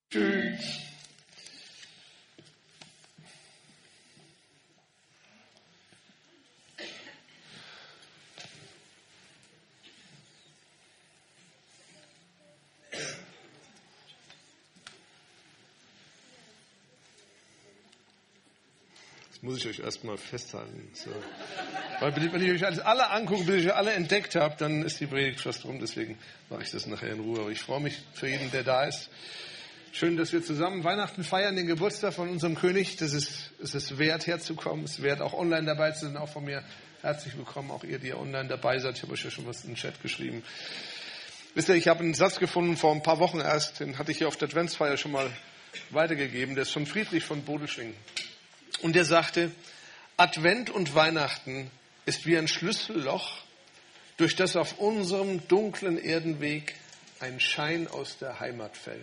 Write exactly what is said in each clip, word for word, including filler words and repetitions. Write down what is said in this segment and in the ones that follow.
Tschüss. Das muss ich euch erstmal festhalten. So. Weil wenn ich euch alle angucke, bis ich euch alle entdeckt habe, dann ist die Predigt fast rum. Deswegen mache ich das nachher in Ruhe. Aber ich freue mich für jeden, der da ist. Schön, dass wir zusammen Weihnachten feiern, den Geburtstag von unserem König. Das ist, es ist wert, herzukommen. Es ist wert, auch online dabei zu sein. Auch von mir herzlich willkommen, auch ihr, die online dabei seid. Ich habe euch ja schon was in den Chat geschrieben. Wisst ihr, ich habe einen Satz gefunden vor ein paar Wochen erst. Den hatte ich hier auf der Adventsfeier schon mal weitergegeben. Der ist von Friedrich von Bodelschwingh. Und der sagte, Advent und Weihnachten ist wie ein Schlüsselloch, durch das auf unserem dunklen Erdenweg ein Schein aus der Heimat fällt.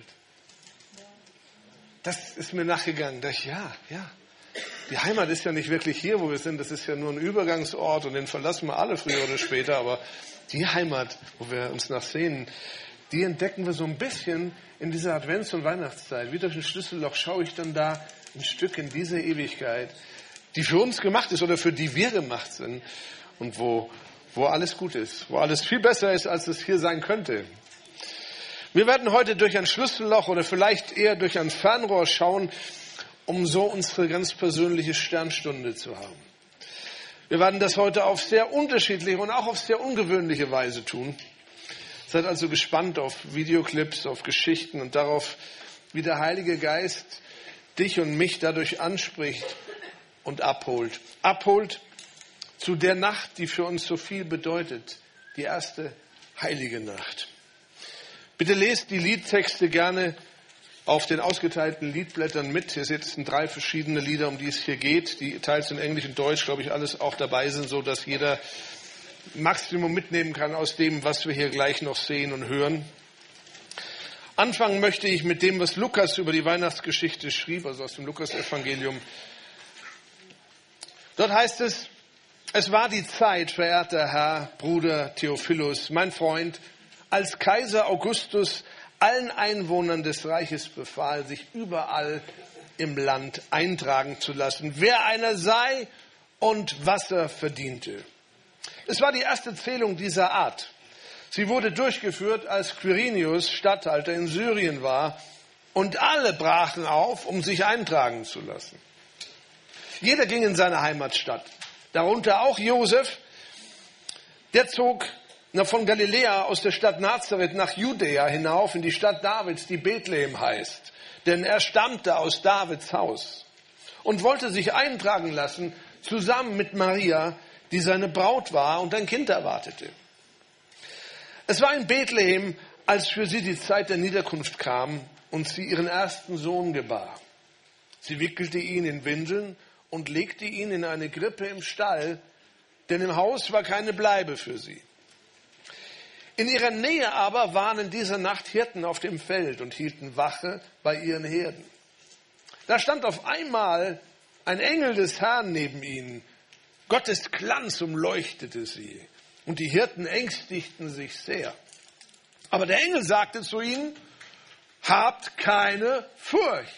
Das ist mir nachgegangen. Da dachte ich, ja, ja. Die Heimat ist ja nicht wirklich hier, wo wir sind. Das ist ja nur ein Übergangsort und den verlassen wir alle früher oder später. Aber die Heimat, wo wir uns nachsehnen, die entdecken wir so ein bisschen in dieser Advents- und Weihnachtszeit. Wie durch ein Schlüsselloch schaue ich dann da ein Stück in diese Ewigkeit, die für uns gemacht ist oder für die wir gemacht sind und wo, wo alles gut ist, wo alles viel besser ist, als es hier sein könnte. Wir werden heute durch ein Schlüsselloch oder vielleicht eher durch ein Fernrohr schauen, um so unsere ganz persönliche Sternstunde zu haben. Wir werden das heute auf sehr unterschiedliche und auch auf sehr ungewöhnliche Weise tun. Seid also gespannt auf Videoclips, auf Geschichten und darauf, wie der Heilige Geist dich und mich dadurch anspricht und abholt. Abholt zu der Nacht, die für uns so viel bedeutet, die erste heilige Nacht. Bitte lest die Liedtexte gerne auf den ausgeteilten Liedblättern mit. Hier sitzen drei verschiedene Lieder, um die es hier geht, die teils in Englisch und Deutsch, glaube ich, alles auch dabei sind, so dass jeder Maximum mitnehmen kann aus dem, was wir hier gleich noch sehen und hören. Anfangen möchte ich mit dem, was Lukas über die Weihnachtsgeschichte schrieb, also aus dem Lukas-Evangelium. Dort heißt es, es war die Zeit, verehrter Herr, Bruder Theophilus, mein Freund, als Kaiser Augustus allen Einwohnern des Reiches befahl, sich überall im Land eintragen zu lassen, wer einer sei und was er verdiente. Es war die erste Zählung dieser Art. Sie wurde durchgeführt, als Quirinius Statthalter in Syrien war, und alle brachen auf, um sich eintragen zu lassen. Jeder ging in seine Heimatstadt, darunter auch Josef. Der zog von Galiläa aus der Stadt Nazareth nach Judäa hinauf in die Stadt Davids, die Bethlehem heißt, denn er stammte aus Davids Haus und wollte sich eintragen lassen, zusammen mit Maria, die seine Braut war und ein Kind erwartete. Es war in Bethlehem, als für sie die Zeit der Niederkunft kam und sie ihren ersten Sohn gebar. Sie wickelte ihn in Windeln und legte ihn in eine Krippe im Stall, denn im Haus war keine Bleibe für sie. In ihrer Nähe aber waren in dieser Nacht Hirten auf dem Feld und hielten Wache bei ihren Herden. Da stand auf einmal ein Engel des Herrn neben ihnen. Gottes Glanz umleuchtete sie und die Hirten ängstigten sich sehr. Aber der Engel sagte zu ihnen, habt keine Furcht.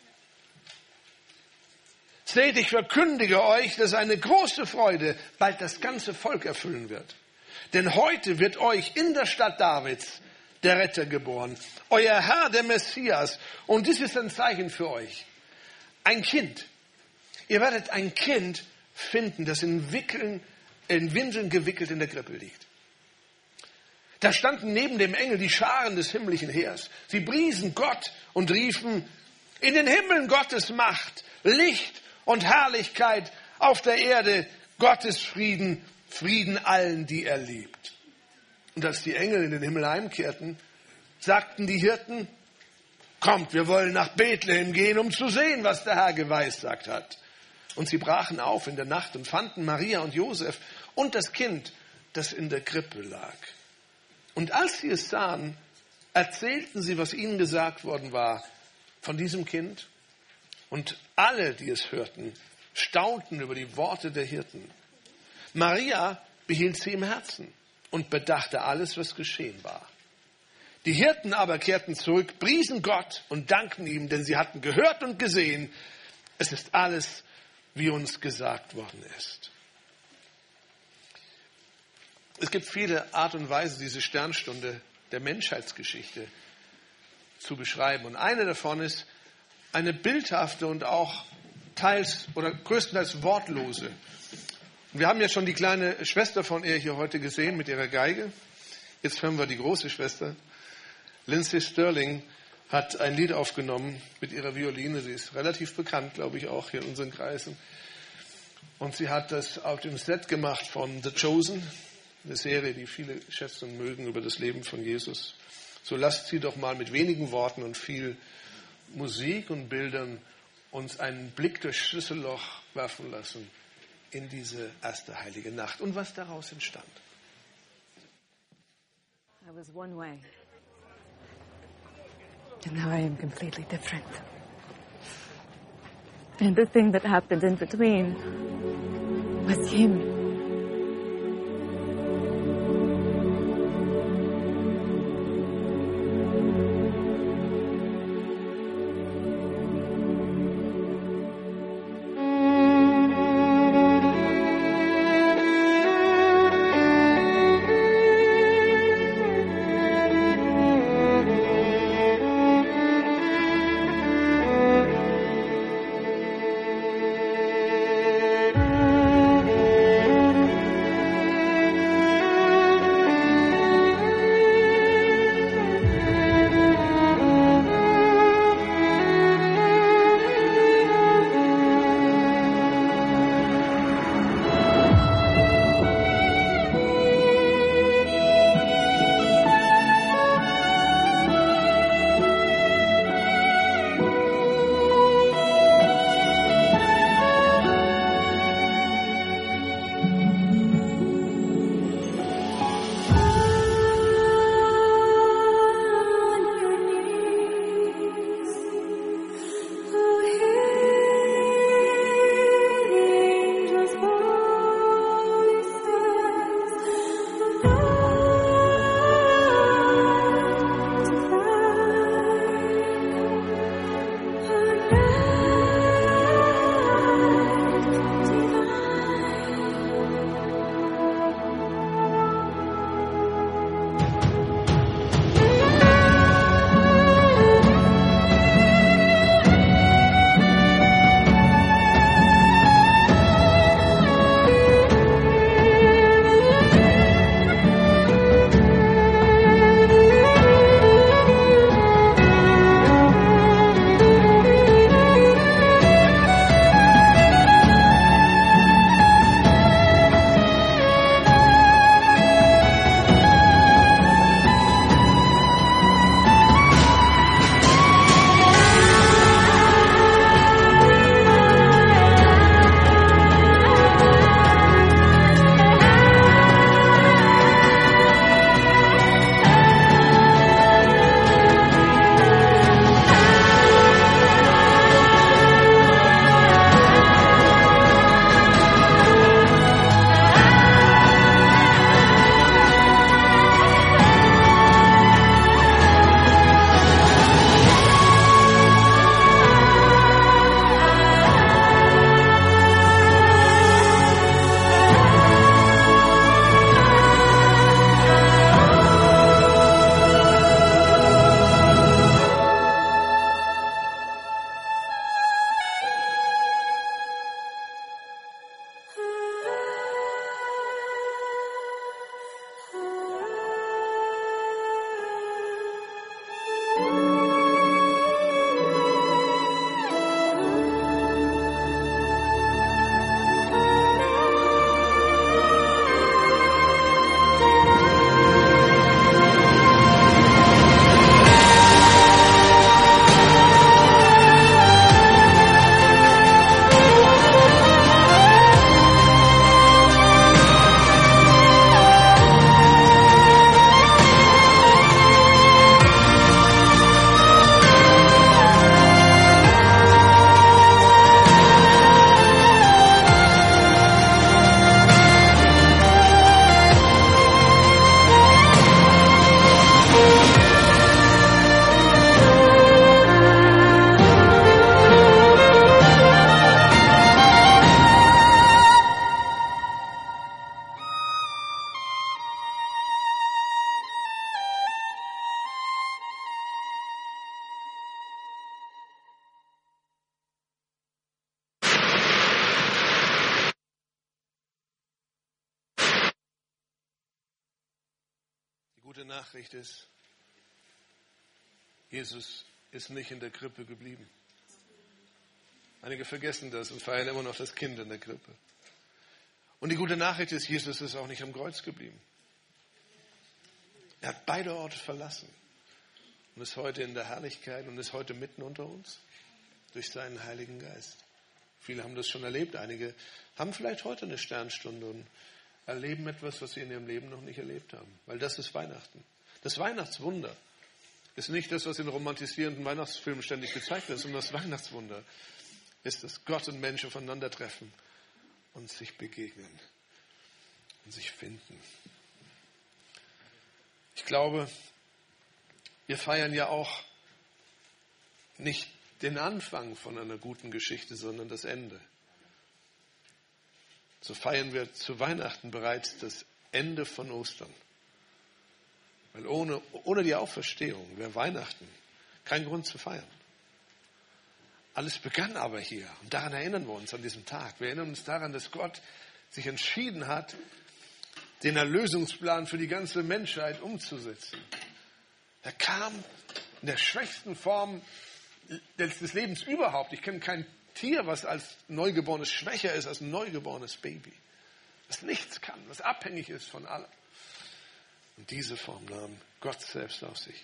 Seht, ich verkündige euch, dass eine große Freude bald das ganze Volk erfüllen wird. Denn heute wird euch in der Stadt Davids der Retter geboren, euer Herr, der Messias. Und dies ist ein Zeichen für euch. Ein Kind. Ihr werdet ein Kind finden, das in, Wickeln, in Windeln gewickelt in der Krippe liegt. Da standen neben dem Engel die Scharen des himmlischen Heers. Sie priesen Gott und riefen, in den Himmeln Gottes Macht, Licht und Herrlichkeit auf der Erde, Gottes Frieden, Frieden allen, die er liebt. Und als die Engel in den Himmel heimkehrten, sagten die Hirten, kommt, wir wollen nach Bethlehem gehen, um zu sehen, was der Herr geweissagt hat. Und sie brachen auf in der Nacht und fanden Maria und Josef und das Kind, das in der Krippe lag. Und als sie es sahen, erzählten sie, was ihnen gesagt worden war von diesem Kind. Und alle, die es hörten, staunten über die Worte der Hirten. Maria behielt sie im Herzen und bedachte alles, was geschehen war. Die Hirten aber kehrten zurück, priesen Gott und dankten ihm, denn sie hatten gehört und gesehen, es ist alles, wie uns gesagt worden ist. Es gibt viele Art und Weisen, diese Sternstunde der Menschheitsgeschichte zu beschreiben. Und eine davon ist eine bildhafte und auch teils oder größtenteils wortlose. Und wir haben ja schon die kleine Schwester von ihr hier heute gesehen mit ihrer Geige. Jetzt hören wir die große Schwester. Lindsay Sterling hat ein Lied aufgenommen mit ihrer Violine. Sie ist relativ bekannt, glaube ich, auch hier in unseren Kreisen. Und sie hat das auf dem Set gemacht von The Chosen, eine Serie, die viele schätzen und mögen über das Leben von Jesus. So lasst sie doch mal mit wenigen Worten und viel Musik und Bildern uns einen Blick durchs Schlüsselloch werfen lassen in diese erste heilige Nacht und was daraus entstand. I was one way. And now I am completely different. And the thing that happened in between was him. Nachricht ist, Jesus ist nicht in der Krippe geblieben. Einige vergessen das und feiern immer noch das Kind in der Krippe. Und die gute Nachricht ist, Jesus ist auch nicht am Kreuz geblieben. Er hat beide Orte verlassen und ist heute in der Herrlichkeit und ist heute mitten unter uns durch seinen Heiligen Geist. Viele haben das schon erlebt, einige haben vielleicht heute eine Sternstunde und erleben etwas, was sie in ihrem Leben noch nicht erlebt haben. Weil das ist Weihnachten. Das Weihnachtswunder ist nicht das, was in romantisierenden Weihnachtsfilmen ständig gezeigt wird, sondern das Weihnachtswunder ist, dass Gott und Menschen aufeinandertreffen und sich begegnen und sich finden. Ich glaube, wir feiern ja auch nicht den Anfang von einer guten Geschichte, sondern das Ende. So feiern wir zu Weihnachten bereits das Ende von Ostern. Weil ohne, ohne die Auferstehung wäre Weihnachten kein Grund zu feiern. Alles begann aber hier. Und daran erinnern wir uns an diesem Tag. Wir erinnern uns daran, dass Gott sich entschieden hat, den Erlösungsplan für die ganze Menschheit umzusetzen. Er kam in der schwächsten Form des Lebens überhaupt. Ich kenne kein Tier, was als Neugeborenes schwächer ist als ein neugeborenes Baby. Was nichts kann, was abhängig ist von allem. Und diese Form nahm Gott selbst auf sich.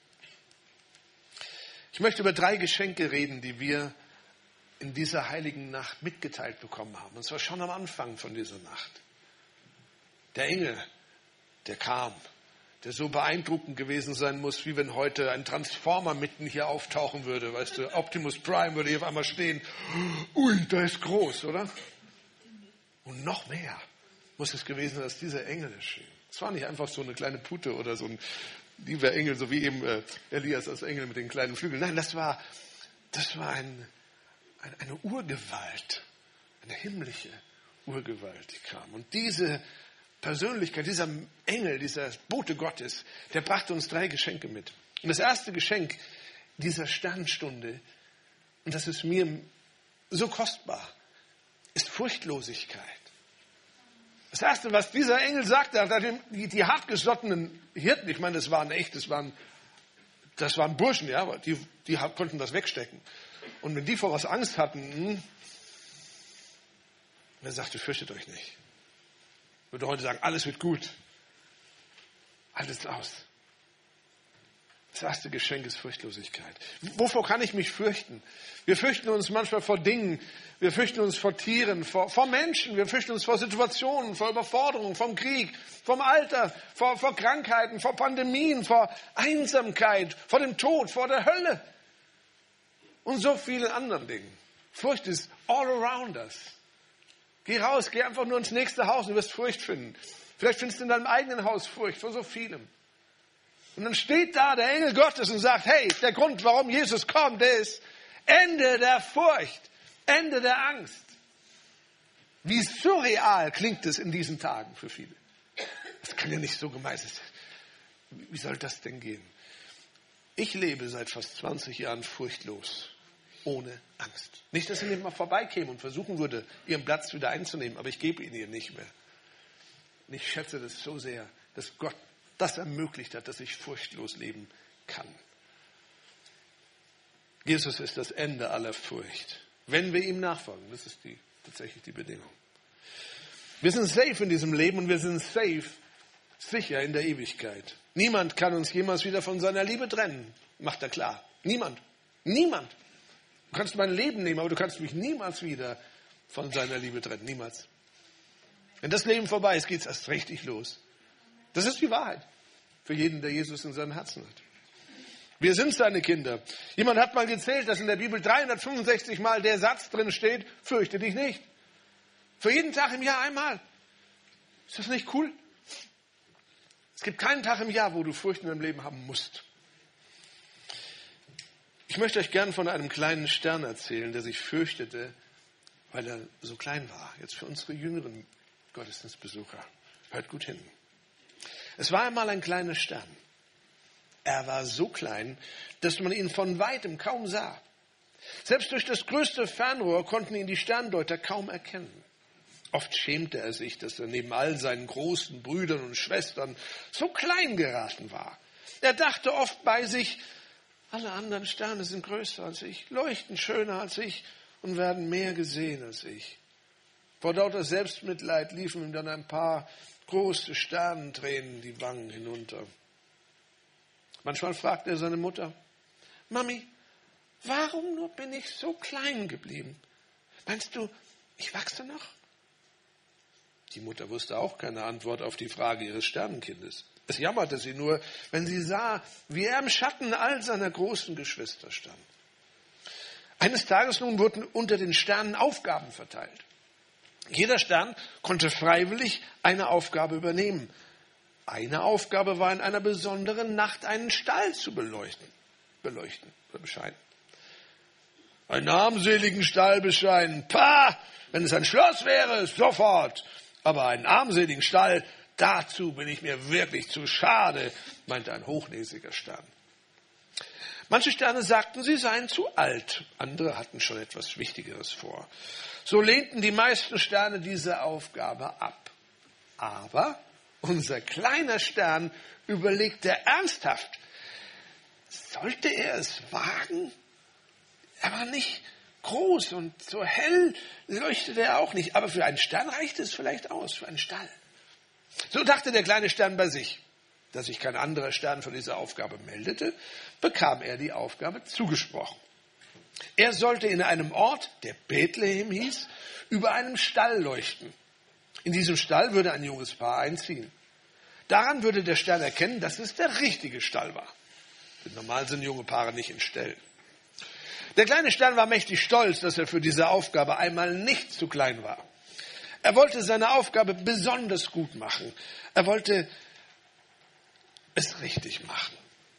Ich möchte über drei Geschenke reden, die wir in dieser heiligen Nacht mitgeteilt bekommen haben. Und zwar schon am Anfang von dieser Nacht. Der Engel, der kam, der so beeindruckend gewesen sein muss, wie wenn heute ein Transformer mitten hier auftauchen würde. Weißt du, Optimus Prime würde hier auf einmal stehen. Ui, da ist groß, oder? Und noch mehr muss es gewesen sein, dass dieser Engel erschien. Es war nicht einfach so eine kleine Pute oder so ein lieber Engel, so wie eben äh, Elias als Engel mit den kleinen Flügeln. Nein, das war, das war ein, ein, eine Urgewalt, eine himmlische Urgewalt, die kam. Und diese Persönlichkeit, dieser Engel, dieser Bote Gottes, der brachte uns drei Geschenke mit. Und das erste Geschenk dieser Sternstunde, und das ist mir so kostbar, ist Furchtlosigkeit. Das erste, was dieser Engel sagte, hat die, die hartgesottenen Hirten, ich meine, das waren echt, das waren, das waren Burschen, ja, aber die, die konnten das wegstecken. Und wenn die vor was Angst hatten, hm, er sagte, fürchtet euch nicht. Ich würde heute sagen, alles wird gut. Alles aus. Das erste Geschenk ist Furchtlosigkeit. Wovor kann ich mich fürchten? Wir fürchten uns manchmal vor Dingen. Wir fürchten uns vor Tieren, vor, vor Menschen. Wir fürchten uns vor Situationen, vor Überforderungen, vom Krieg, vom Alter, vor, vor Krankheiten, vor Pandemien, vor Einsamkeit, vor dem Tod, vor der Hölle und so vielen anderen Dingen. Furcht ist all around us. Geh raus, geh einfach nur ins nächste Haus und du wirst Furcht finden. Vielleicht findest du in deinem eigenen Haus Furcht vor so vielem. Und dann steht da der Engel Gottes und sagt, hey, der Grund, warum Jesus kommt, der ist Ende der Furcht, Ende der Angst. Wie surreal klingt es in diesen Tagen für viele. Das kann ja nicht so gemeint sein. Wie soll das denn gehen? Ich lebe seit fast zwanzig Jahren furchtlos. Ohne Angst. Nicht, dass sie nicht mal vorbeikäme und versuchen würde, ihren Platz wieder einzunehmen, aber ich gebe ihn ihr nicht mehr. Und ich schätze das so sehr, dass Gott das ermöglicht hat, dass ich furchtlos leben kann. Jesus ist das Ende aller Furcht. Wenn wir ihm nachfolgen, das ist die, tatsächlich die Bedingung. Wir sind safe in diesem Leben und wir sind safe, sicher in der Ewigkeit. Niemand kann uns jemals wieder von seiner Liebe trennen, macht er klar. Niemand. Niemand. Du kannst mein Leben nehmen, aber du kannst mich niemals wieder von seiner Liebe trennen. Niemals. Wenn das Leben vorbei ist, geht es erst richtig los. Das ist die Wahrheit für jeden, der Jesus in seinem Herzen hat. Wir sind seine Kinder. Jemand hat mal gezählt, dass in der Bibel dreihundertfünfundsechzig Mal der Satz drin steht, fürchte dich nicht. Für jeden Tag im Jahr einmal. Ist das nicht cool? Es gibt keinen Tag im Jahr, wo du Furcht in deinem Leben haben musst. Ich möchte euch gern von einem kleinen Stern erzählen, der sich fürchtete, weil er so klein war. Jetzt für unsere jüngeren Gottesdienstbesucher. Hört gut hin. Es war einmal ein kleiner Stern. Er war so klein, dass man ihn von weitem kaum sah. Selbst durch das größte Fernrohr konnten ihn die Sterndeuter kaum erkennen. Oft schämte er sich, dass er neben all seinen großen Brüdern und Schwestern so klein geraten war. Er dachte oft bei sich, alle anderen Sterne sind größer als ich, leuchten schöner als ich und werden mehr gesehen als ich. Vor lauter Selbstmitleid liefen ihm dann ein paar große Sternentränen die Wangen hinunter. Manchmal fragte er seine Mutter, Mami, warum nur bin ich so klein geblieben? Meinst du, ich wachse noch? Die Mutter wusste auch keine Antwort auf die Frage ihres Sternenkindes. Es jammerte sie nur, wenn sie sah, wie er im Schatten all seiner großen Geschwister stand. Eines Tages nun wurden unter den Sternen Aufgaben verteilt. Jeder Stern konnte freiwillig eine Aufgabe übernehmen. Eine Aufgabe war in einer besonderen Nacht einen Stall zu beleuchten, beleuchten oder bescheiden. Einen armseligen Stall bescheiden. Pah, wenn es ein Schloss wäre, sofort. Aber einen armseligen Stall, dazu bin ich mir wirklich zu schade, meinte ein hochnäsiger Stern. Manche Sterne sagten, sie seien zu alt. Andere hatten schon etwas Wichtigeres vor. So lehnten die meisten Sterne diese Aufgabe ab. Aber unser kleiner Stern überlegte ernsthaft, sollte er es wagen? Er war nicht groß und so hell leuchtete er auch nicht. Aber für einen Stern reichte es vielleicht aus, für einen Stall. So dachte der kleine Stern bei sich. Da sich kein anderer Stern für diese Aufgabe meldete, bekam er die Aufgabe zugesprochen. Er sollte in einem Ort, der Bethlehem hieß, über einem Stall leuchten. In diesem Stall würde ein junges Paar einziehen. Daran würde der Stern erkennen, dass es der richtige Stall war. Denn normal sind junge Paare nicht in Ställen. Der kleine Stern war mächtig stolz, dass er für diese Aufgabe einmal nicht zu klein war. Er wollte seine Aufgabe besonders gut machen. Er wollte es richtig machen.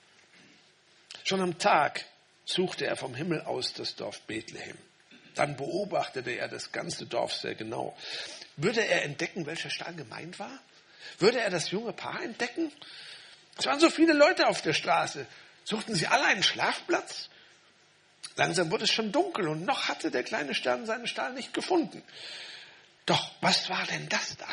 Schon am Tag suchte er vom Himmel aus das Dorf Bethlehem. Dann beobachtete er das ganze Dorf sehr genau. Würde er entdecken, welcher Stall gemeint war? Würde er das junge Paar entdecken? Es waren so viele Leute auf der Straße. Suchten sie alle einen Schlafplatz? Langsam wurde es schon dunkel und noch hatte der kleine Stern seinen Stall nicht gefunden. Doch was war denn das da?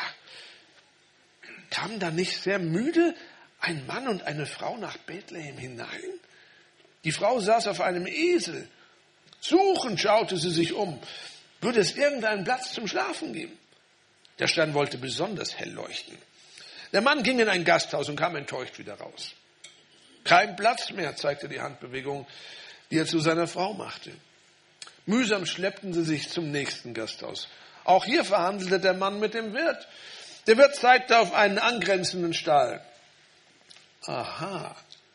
Kamen da nicht sehr müde ein Mann und eine Frau nach Bethlehem hinein? Die Frau saß auf einem Esel. Suchend schaute sie sich um. Würde es irgendeinen Platz zum Schlafen geben? Der Stern wollte besonders hell leuchten. Der Mann ging in ein Gasthaus und kam enttäuscht wieder raus. Kein Platz mehr, zeigte die Handbewegung, die er zu seiner Frau machte. Mühsam schleppten sie sich zum nächsten Gasthaus. Auch hier verhandelte der Mann mit dem Wirt. Der Wirt zeigte auf einen angrenzenden Stall. Aha,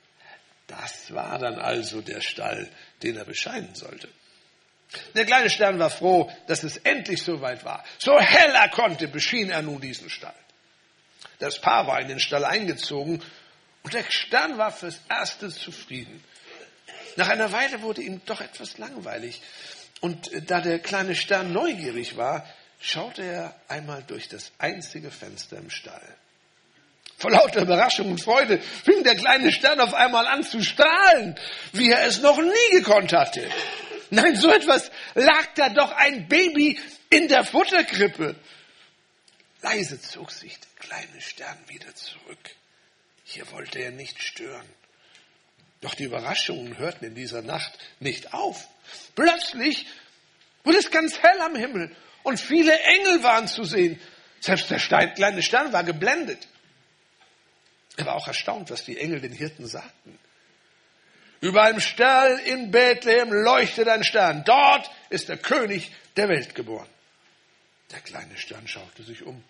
das war dann also der Stall, den er bescheiden sollte. Der kleine Stern war froh, dass es endlich soweit war. So hell er konnte, beschien er nun diesen Stall. Das Paar war in den Stall eingezogen und der Stern war fürs Erste zufrieden. Nach einer Weile wurde ihm doch etwas langweilig. Und da der kleine Stern neugierig war, schaute er einmal durch das einzige Fenster im Stall. Vor lauter Überraschung und Freude fing der kleine Stern auf einmal an zu strahlen, wie er es noch nie gekonnt hatte. Nein, so etwas lag da doch ein Baby in der Futterkrippe. Leise zog sich der kleine Stern wieder zurück. Hier wollte er nicht stören. Doch die Überraschungen hörten in dieser Nacht nicht auf. Plötzlich wurde es ganz hell am Himmel und viele Engel waren zu sehen. Selbst der kleine Stern war geblendet. Er war auch erstaunt, was die Engel den Hirten sagten. Über einem Stall in Bethlehem leuchtet ein Stern. Dort ist der König der Welt geboren. Der kleine Stern schaute sich um.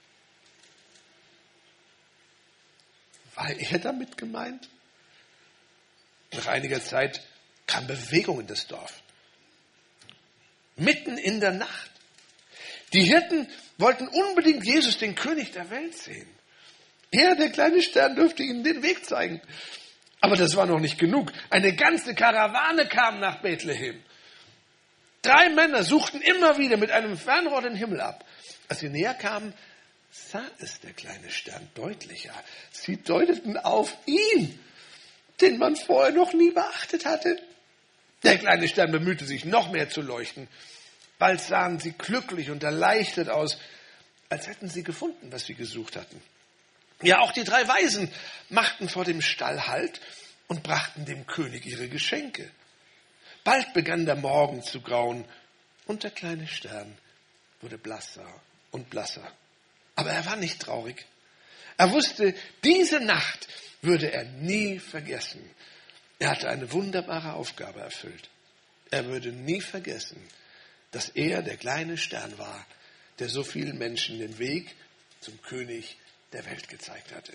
War er damit gemeint? Nach einiger Zeit kam Bewegung in das Dorf. Mitten in der Nacht. Die Hirten wollten unbedingt Jesus, den König der Welt, sehen. Er, der kleine Stern, dürfte ihnen den Weg zeigen. Aber das war noch nicht genug. Eine ganze Karawane kam nach Bethlehem. Drei Männer suchten immer wieder mit einem Fernrohr den Himmel ab. Als sie näher kamen, sah es der kleine Stern deutlicher. Sie deuteten auf ihn, den man vorher noch nie beachtet hatte. Der kleine Stern bemühte sich, noch mehr zu leuchten. Bald sahen sie glücklich und erleichtert aus, als hätten sie gefunden, was sie gesucht hatten. Ja, auch die drei Weisen machten vor dem Stall Halt und brachten dem König ihre Geschenke. Bald begann der Morgen zu grauen und der kleine Stern wurde blasser und blasser. Aber er war nicht traurig. Er wusste, diese Nacht würde er nie vergessen. Er hatte eine wunderbare Aufgabe erfüllt. Er würde nie vergessen, dass er der kleine Stern war, der so vielen Menschen den Weg zum König der Welt gezeigt hatte.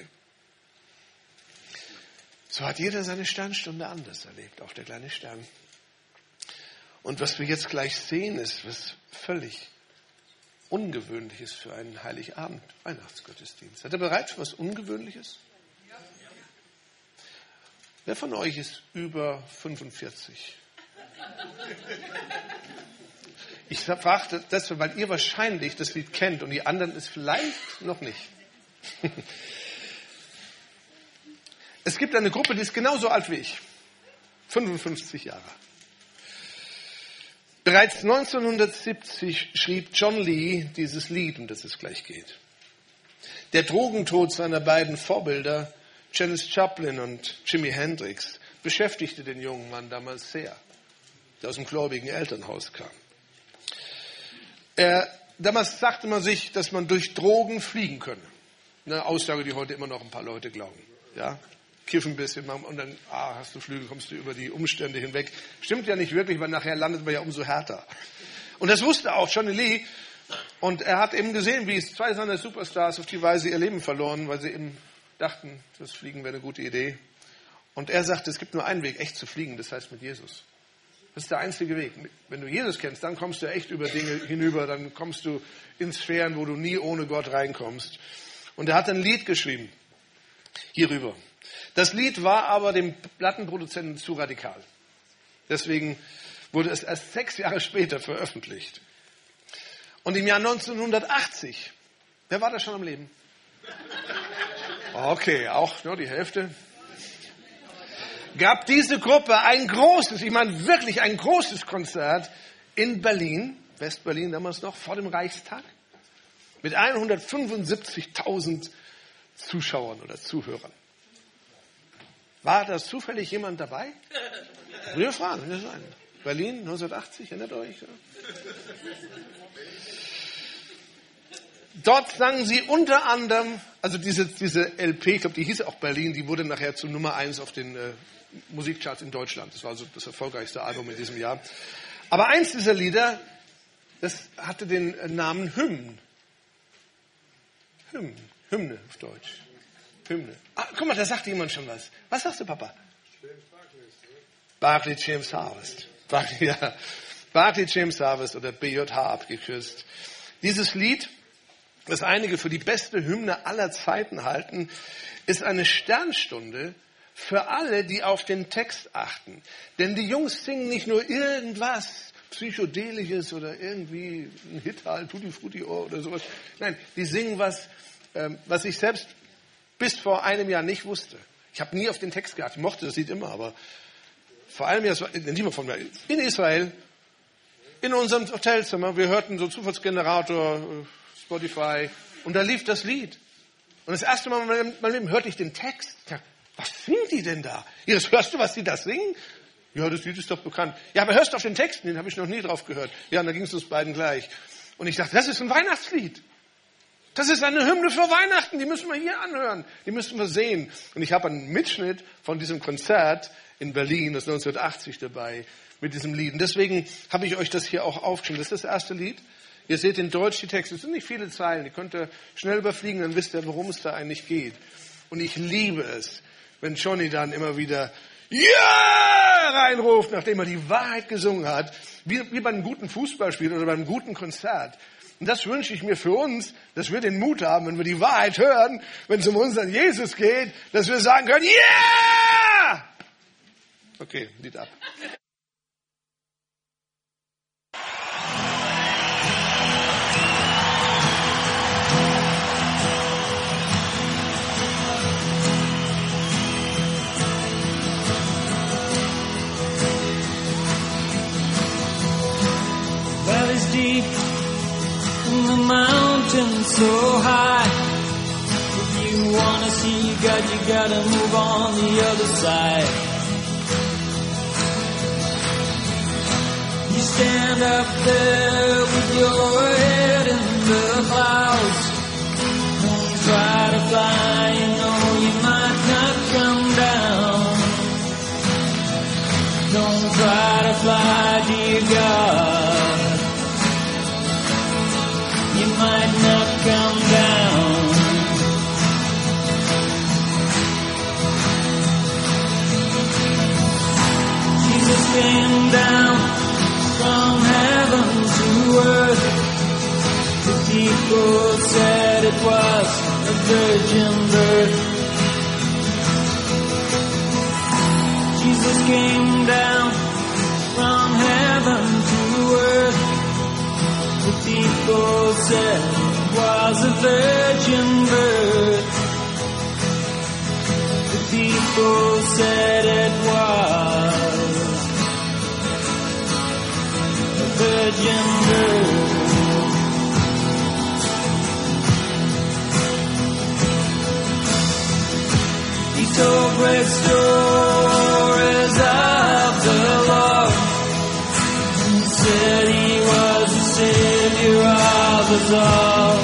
So hat jeder seine Sternstunde anders erlebt, auch der kleine Stern. Und was wir jetzt gleich sehen, ist was völlig Ungewöhnliches für einen Heiligabend, Weihnachtsgottesdienst. Seid ihr bereit für was Ungewöhnliches? Wer von euch ist über fünfundvierzig? Ich frage das, weil ihr wahrscheinlich das Lied kennt und die anderen es vielleicht noch nicht. Es gibt eine Gruppe, die ist genauso alt wie ich. fünfundfünfzig Jahre. Bereits neunzehnhundertsiebzig schrieb John Lee dieses Lied, um das es gleich geht. Der Drogentod seiner beiden Vorbilder, Janis Joplin und Jimi Hendrix, beschäftigte den jungen Mann damals sehr, der aus einem gläubigen Elternhaus kam. Er, damals sagte man sich, dass man durch Drogen fliegen könne. Eine Aussage, die heute immer noch ein paar Leute glauben. Ja? Kiffen ein bisschen und dann ah, hast du Flügel, kommst du über die Umstände hinweg. Stimmt ja nicht wirklich, weil nachher landet man ja umso härter. Und das wusste auch Johnny Lee. Und er hat eben gesehen, wie es zwei seiner Superstars auf die Weise ihr Leben verloren, weil sie eben dachten, das Fliegen wäre eine gute Idee. Und er sagte, es gibt nur einen Weg, echt zu fliegen, das heißt mit Jesus. Das ist der einzige Weg. Wenn du Jesus kennst, dann kommst du echt über Dinge hinüber, dann kommst du in Sphären, wo du nie ohne Gott reinkommst. Und er hat ein Lied geschrieben, hierüber. Das Lied war aber dem Plattenproduzenten zu radikal. Deswegen wurde es erst sechs Jahre später veröffentlicht. Und im Jahr neunzehnhundertachtzig, wer war da schon am Leben? Okay, auch nur die Hälfte. Gab diese Gruppe ein großes, ich meine wirklich ein großes Konzert in Berlin, West-Berlin damals noch, vor dem Reichstag, mit hundertfünfundsiebzigtausend Zuschauern oder Zuhörern. War da zufällig jemand dabei? Wir fragen, das sein. Berlin, neunzehnhundertachtzig, erinnert euch? Ja? Dort sangen sie unter anderem, also diese, diese L P, ich glaube, die hieß auch Berlin, die wurde nachher zu Nummer eins auf den äh, Musikcharts in Deutschland. Das war so das erfolgreichste Album in diesem Jahr. Aber eins dieser Lieder, das hatte den Namen Hymn. Hymn, Hymne auf Deutsch. Hymne. Ah, guck mal, da sagt jemand schon was. Was sagst du, Papa? Barclay James Harvest. Barclay, ja. Barclay James Harvest oder B J H abgekürzt. Dieses Lied, das einige für die beste Hymne aller Zeiten halten, ist eine Sternstunde für alle, die auf den Text achten. Denn die Jungs singen nicht nur irgendwas Psychedelisches oder irgendwie ein Hit halt, Tutti Frutti oder sowas. Nein, die singen was, ähm, was ich selbst bis vor einem Jahr nicht wusste. Ich habe nie auf den Text geachtet. Ich mochte das Lied immer, aber vor allem nicht mal von mir. In Israel, in unserem Hotelzimmer, wir hörten so Zufallsgenerator, Spotify, und da lief das Lied. Und das erste Mal in meinem Leben hörte ich den Text. Ich dachte, was singen die denn da? Ja, das hörst du, was die da singen? Ja, das Lied ist doch bekannt. Ja, aber hörst du auf den Text? Den habe ich noch nie drauf gehört. Ja, und da ging es uns beiden gleich. Und ich dachte, das ist ein Weihnachtslied. Das ist eine Hymne für Weihnachten, die müssen wir hier anhören, die müssen wir sehen. Und ich habe einen Mitschnitt von diesem Konzert in Berlin, das neunzehnhundertachtzig dabei, mit diesem Lied. Und deswegen habe ich euch das hier auch aufgeschrieben. Das ist das erste Lied. Ihr seht in Deutsch die Texte, es sind nicht viele Zeilen, die könnt ihr schnell überfliegen, dann wisst ihr, worum es da eigentlich geht. Und ich liebe es, wenn Johnny dann immer wieder ja reinruft, nachdem er die Wahrheit gesungen hat, wie, wie bei einem guten Fußballspiel oder beim guten Konzert. Und das wünsche ich mir für uns, dass wir den Mut haben, wenn wir die Wahrheit hören, wenn es um unseren Jesus geht, dass wir sagen können, ja! Yeah! Okay, Lied ab. Valleys deep in the mountains. mountain so high. If you wanna see God, you gotta move on the other side. You stand up there with your head in the clouds. Don't try to fly, you know you might not come down. Don't try to fly, dear God. You might not come down. Jesus came down from heaven to earth. The people said it was a virgin birth. Jesus came down from heaven to earth. The people said it was a virgin birth. The people said it was a virgin birth. He told great stories of the Lord, and said he was the Savior of us all.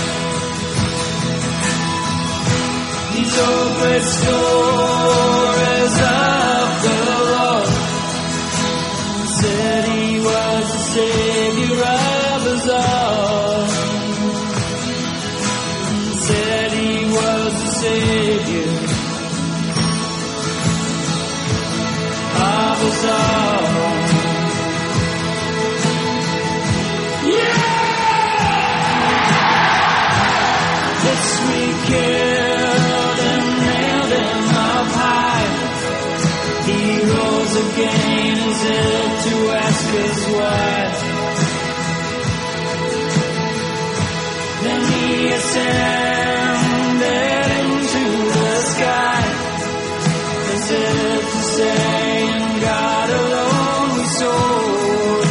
He told great stories of the Lord, and said he was the Savior of us all. And said he was the Savior of us all. Yeah! Yes, we killed and nailed him up high. He rose again as if to ask us why. Then he ascended into the sky, as if to say, in God alone we soar.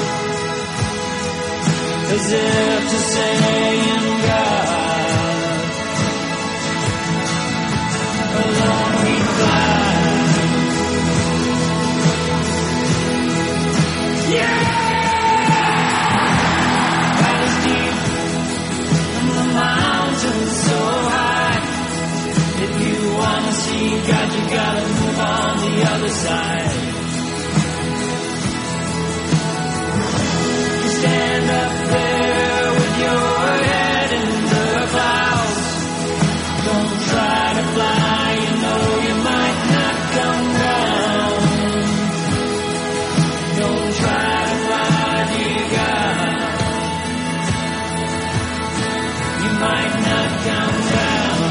As if to say, in God alone we fly. Yeah! God is deep and the mountains so high. If you wanna see God, you gotta move on the other side. You stand up there with your head in the clouds. Don't try to fly, you know you might not come down. Don't try to fly, dear God. You might not come down.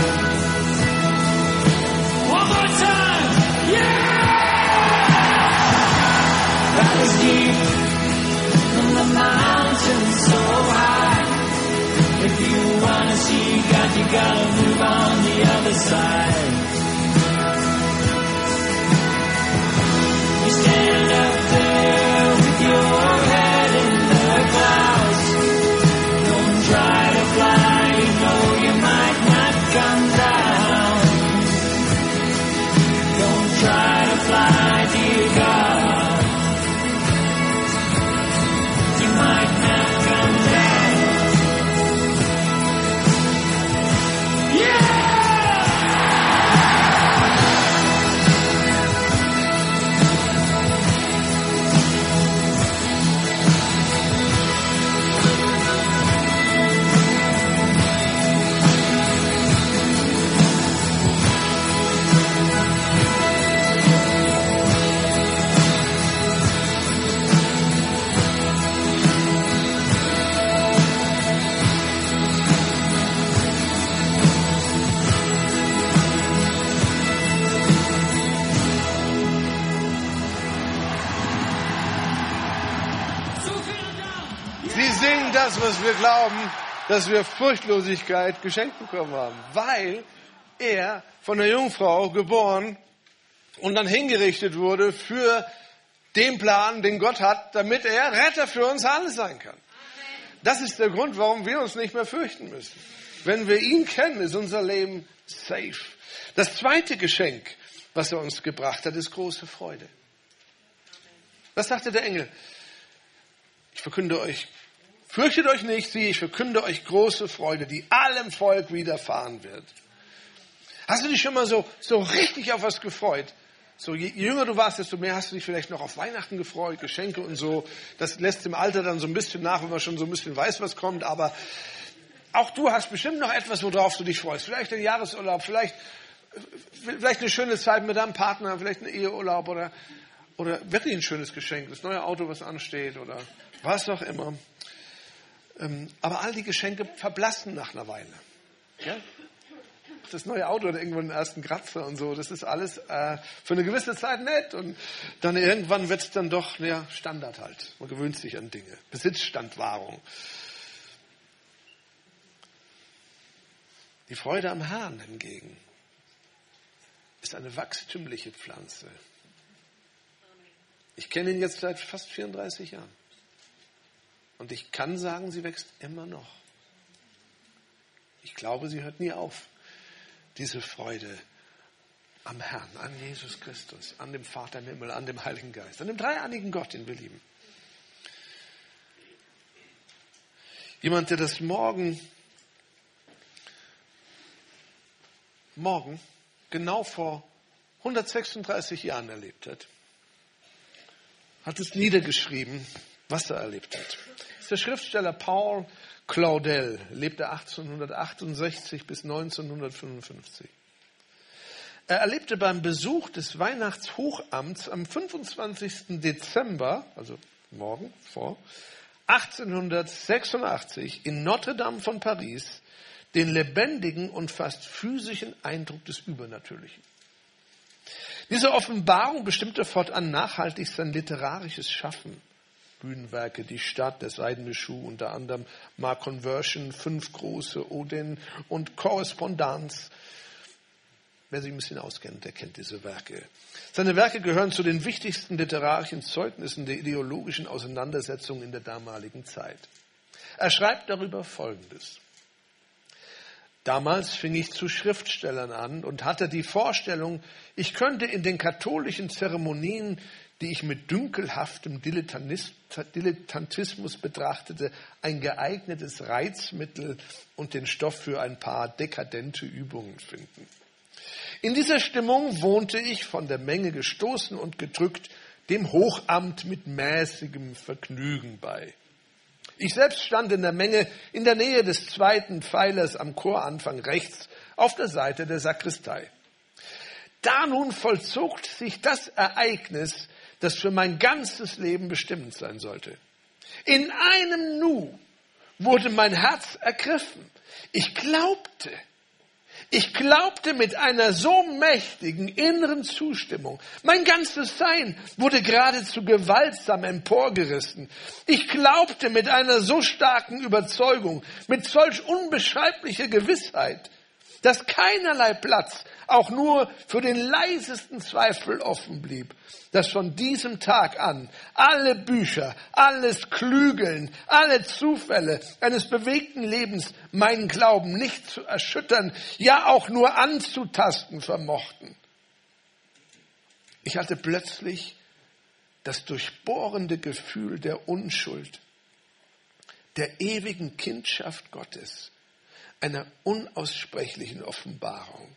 One more time, yeah! God is deep and the mountains so high. If you wanna see God, you gotta move on the other side. You stand up there with your head in the clouds. Don't try to fly, you know you might not come down. Don't try to fly, dear God. You might not come down. Yeah! Sie singen das, was wir glauben, dass wir Furchtlosigkeit geschenkt bekommen haben, weil er von der Jungfrau geboren und dann hingerichtet wurde für den Plan, den Gott hat, damit er Retter für uns alle sein kann. Das ist der Grund, warum wir uns nicht mehr fürchten müssen. Wenn wir ihn kennen, ist unser Leben safe. Das zweite Geschenk, was er uns gebracht hat, ist große Freude. Was sagte der Engel? Ich verkünde euch, fürchtet euch nicht, siehe, ich verkünde euch große Freude, die allem Volk widerfahren wird. Hast du dich schon mal so, so richtig auf was gefreut? So, je jünger du warst, desto mehr hast du dich vielleicht noch auf Weihnachten gefreut, Geschenke und so. Das lässt im Alter dann so ein bisschen nach, wenn man schon so ein bisschen weiß, was kommt. Aber auch du hast bestimmt noch etwas, worauf du dich freust. Vielleicht ein Jahresurlaub, vielleicht, vielleicht eine schöne Zeit mit deinem Partner, vielleicht ein Eheurlaub oder, oder wirklich ein schönes Geschenk, das neue Auto, was ansteht oder was auch immer. Aber all die Geschenke verblassen nach einer Weile. Ja? Das neue Auto oder irgendwo den ersten Kratzer und so, das ist alles äh, für eine gewisse Zeit nett und dann irgendwann wird es dann doch ja, Standard halt. Man gewöhnt sich an Dinge. Besitzstandwahrung. Die Freude am Herrn hingegen ist eine wachstümliche Pflanze. Ich kenne ihn jetzt seit fast vierunddreißig Jahren. Und ich kann sagen, sie wächst immer noch. Ich glaube, sie hört nie auf. Diese Freude am Herrn, an Jesus Christus, an dem Vater im Himmel, an dem Heiligen Geist, an dem dreieinigen Gott, den wir lieben. Jemand, der das morgen, morgen genau vor hundertsechsunddreißig Jahren erlebt hat, hat es niedergeschrieben, was er erlebt hat. Das ist der Schriftsteller Paul Claudel, lebte achtzehnhundertachtundsechzig bis neunzehnhundertfünfundfünfzig. Er erlebte beim Besuch des Weihnachtshochamts am fünfundzwanzigsten Dezember, also morgen vor, achtzehnhundertsechsundachtzig in Notre-Dame von Paris den lebendigen und fast physischen Eindruck des Übernatürlichen. Diese Offenbarung bestimmte fortan nachhaltig sein literarisches Schaffen. Bühnenwerke, Die Stadt, Der seidene Schuh, unter anderem Ma Conversion, Fünf große Oden und Korrespondenz. Wer sich ein bisschen auskennt, der kennt diese Werke. Seine Werke gehören zu den wichtigsten literarischen Zeugnissen der ideologischen Auseinandersetzung in der damaligen Zeit. Er schreibt darüber Folgendes. Damals fing ich zu Schriftstellern an und hatte die Vorstellung, ich könnte in den katholischen Zeremonien, die ich mit dünkelhaftem Dilettantismus betrachtete, ein geeignetes Reizmittel und den Stoff für ein paar dekadente Übungen finden. In dieser Stimmung wohnte ich, von der Menge gestoßen und gedrückt, dem Hochamt mit mäßigem Vergnügen bei. Ich selbst stand in der Menge in der Nähe des zweiten Pfeilers am Choranfang rechts auf der Seite der Sakristei. Da nun vollzog sich das Ereignis, das für mein ganzes Leben bestimmend sein sollte. In einem Nu wurde mein Herz ergriffen. Ich glaubte, ich glaubte mit einer so mächtigen inneren Zustimmung. Mein ganzes Sein wurde geradezu gewaltsam emporgerissen. Ich glaubte mit einer so starken Überzeugung, mit solch unbeschreiblicher Gewissheit, dass keinerlei Platz auch nur für den leisesten Zweifel offen blieb, dass von diesem Tag an alle Bücher, alles Klügeln, alle Zufälle eines bewegten Lebens meinen Glauben nicht zu erschüttern, ja auch nur anzutasten vermochten. Ich hatte plötzlich das durchbohrende Gefühl der Unschuld, der ewigen Kindschaft Gottes, einer unaussprechlichen Offenbarung.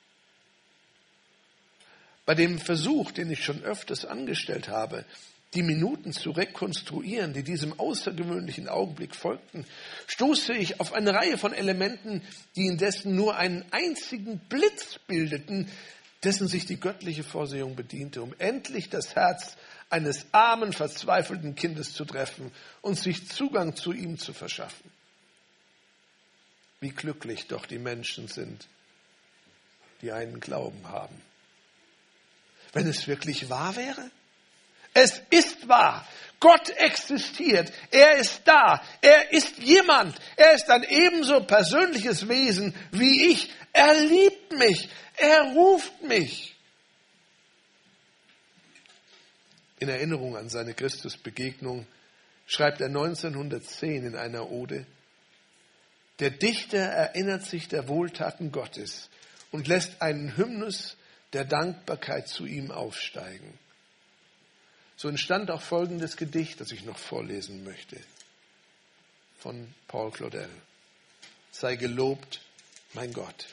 Bei dem Versuch, den ich schon öfters angestellt habe, die Minuten zu rekonstruieren, die diesem außergewöhnlichen Augenblick folgten, stoße ich auf eine Reihe von Elementen, die indessen nur einen einzigen Blitz bildeten, dessen sich die göttliche Vorsehung bediente, um endlich das Herz eines armen, verzweifelten Kindes zu treffen und sich Zugang zu ihm zu verschaffen. Wie glücklich doch die Menschen sind, die einen Glauben haben. Wenn es wirklich wahr wäre? Es ist wahr. Gott existiert. Er ist da. Er ist jemand. Er ist ein ebenso persönliches Wesen wie ich. Er liebt mich. Er ruft mich. In Erinnerung an seine Christusbegegnung schreibt er neunzehnhundertzehn in einer Ode: Der Dichter erinnert sich der Wohltaten Gottes und lässt einen Hymnus der Dankbarkeit zu ihm aufsteigen. So entstand auch folgendes Gedicht, das ich noch vorlesen möchte, von Paul Claudel. Sei gelobt, mein Gott.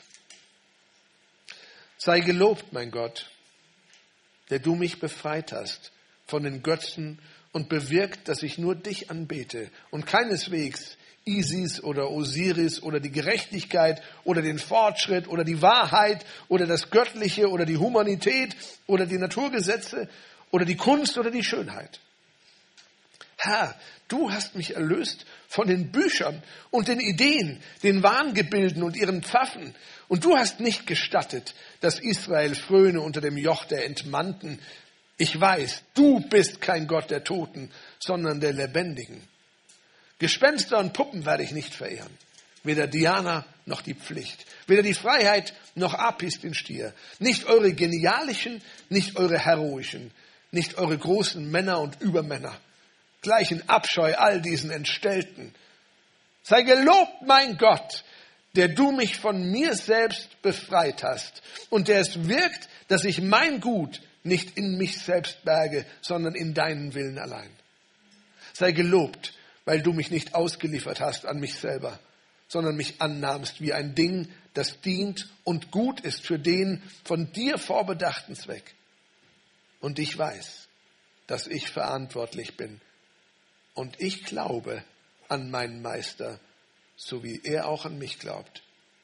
Sei gelobt, mein Gott, der du mich befreit hast von den Götzen und bewirkt, dass ich nur dich anbete und keineswegs Isis oder Osiris oder die Gerechtigkeit oder den Fortschritt oder die Wahrheit oder das Göttliche oder die Humanität oder die Naturgesetze oder die Kunst oder die Schönheit. Herr, du hast mich erlöst von den Büchern und den Ideen, den Wahngebilden und ihren Pfaffen. Und du hast nicht gestattet, dass Israel fröne unter dem Joch der Entmannten. Ich weiß, du bist kein Gott der Toten, sondern der Lebendigen. Gespenster und Puppen werde ich nicht verehren. Weder Diana noch die Pflicht. Weder die Freiheit noch Apis den Stier. Nicht eure genialischen, nicht eure heroischen. Nicht eure großen Männer und Übermänner. Gleich in Abscheu all diesen Entstellten. Sei gelobt, mein Gott, der du mich von mir selbst befreit hast und der es wirkt, dass ich mein Gut nicht in mich selbst berge, sondern in deinen Willen allein. Sei gelobt, weil du mich nicht ausgeliefert hast an mich selber, sondern mich annahmst wie ein Ding, das dient und gut ist für den von dir vorbedachten Zweck. Und ich weiß, dass ich verantwortlich bin. Und ich glaube an meinen Meister, so wie er auch an mich glaubt.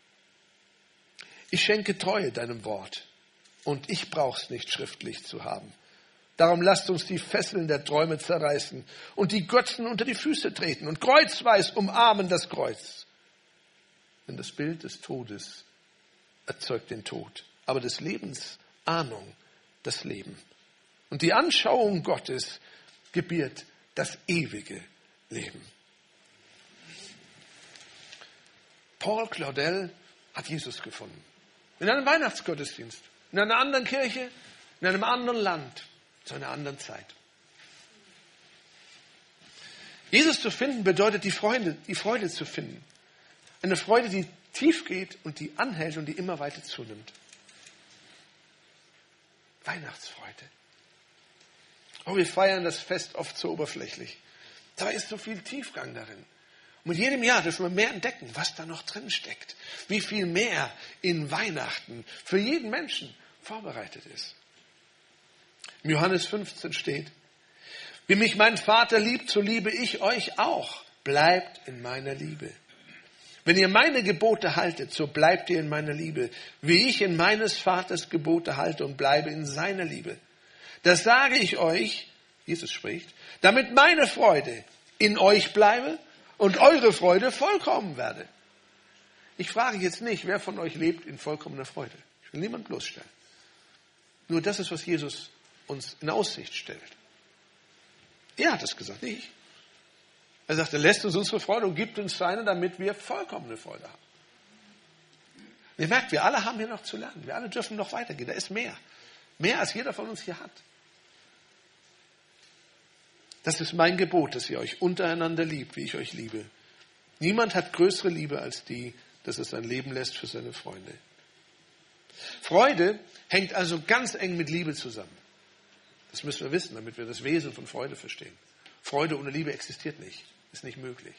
Ich schenke Treue deinem Wort und ich brauch's nicht schriftlich zu haben. Darum lasst uns die Fesseln der Träume zerreißen und die Götzen unter die Füße treten und kreuzweis umarmen das Kreuz. Denn das Bild des Todes erzeugt den Tod, aber des Lebens Ahnung, das Leben. Und die Anschauung Gottes gebiert das ewige Leben. Paul Claudel hat Jesus gefunden. In einem Weihnachtsgottesdienst, in einer anderen Kirche, in einem anderen Land, zu einer anderen Zeit. Jesus zu finden bedeutet, die Freude, die Freude zu finden. Eine Freude, die tief geht und die anhält und die immer weiter zunimmt. Weihnachtsfreude. Oh, wir feiern das Fest oft so oberflächlich. Da ist so viel Tiefgang darin. Und mit jedem Jahr dürfen wir mehr entdecken, was da noch drin steckt. Wie viel mehr in Weihnachten für jeden Menschen vorbereitet ist. Im Johannes fünfzehn steht: Wie mich mein Vater liebt, so liebe ich euch auch. Bleibt in meiner Liebe. Wenn ihr meine Gebote haltet, so bleibt ihr in meiner Liebe, wie ich in meines Vaters Gebote halte und bleibe in seiner Liebe. Das sage ich euch, Jesus spricht, damit meine Freude in euch bleibe und eure Freude vollkommen werde. Ich frage jetzt nicht, wer von euch lebt in vollkommener Freude. Ich will niemand bloßstellen. Nur das ist, was Jesus uns in Aussicht stellt. Er hat es gesagt, nicht ich. Er sagt, er lässt uns unsere Freude und gibt uns seine, damit wir vollkommene Freude haben. Und ihr merkt, wir alle haben hier noch zu lernen. Wir alle dürfen noch weitergehen. Da ist mehr. Mehr, als jeder von uns hier hat. Das ist mein Gebot, dass ihr euch untereinander liebt, wie ich euch liebe. Niemand hat größere Liebe als die, dass er sein Leben lässt für seine Freunde. Freude hängt also ganz eng mit Liebe zusammen. Das müssen wir wissen, damit wir das Wesen von Freude verstehen. Freude ohne Liebe existiert nicht, ist nicht möglich.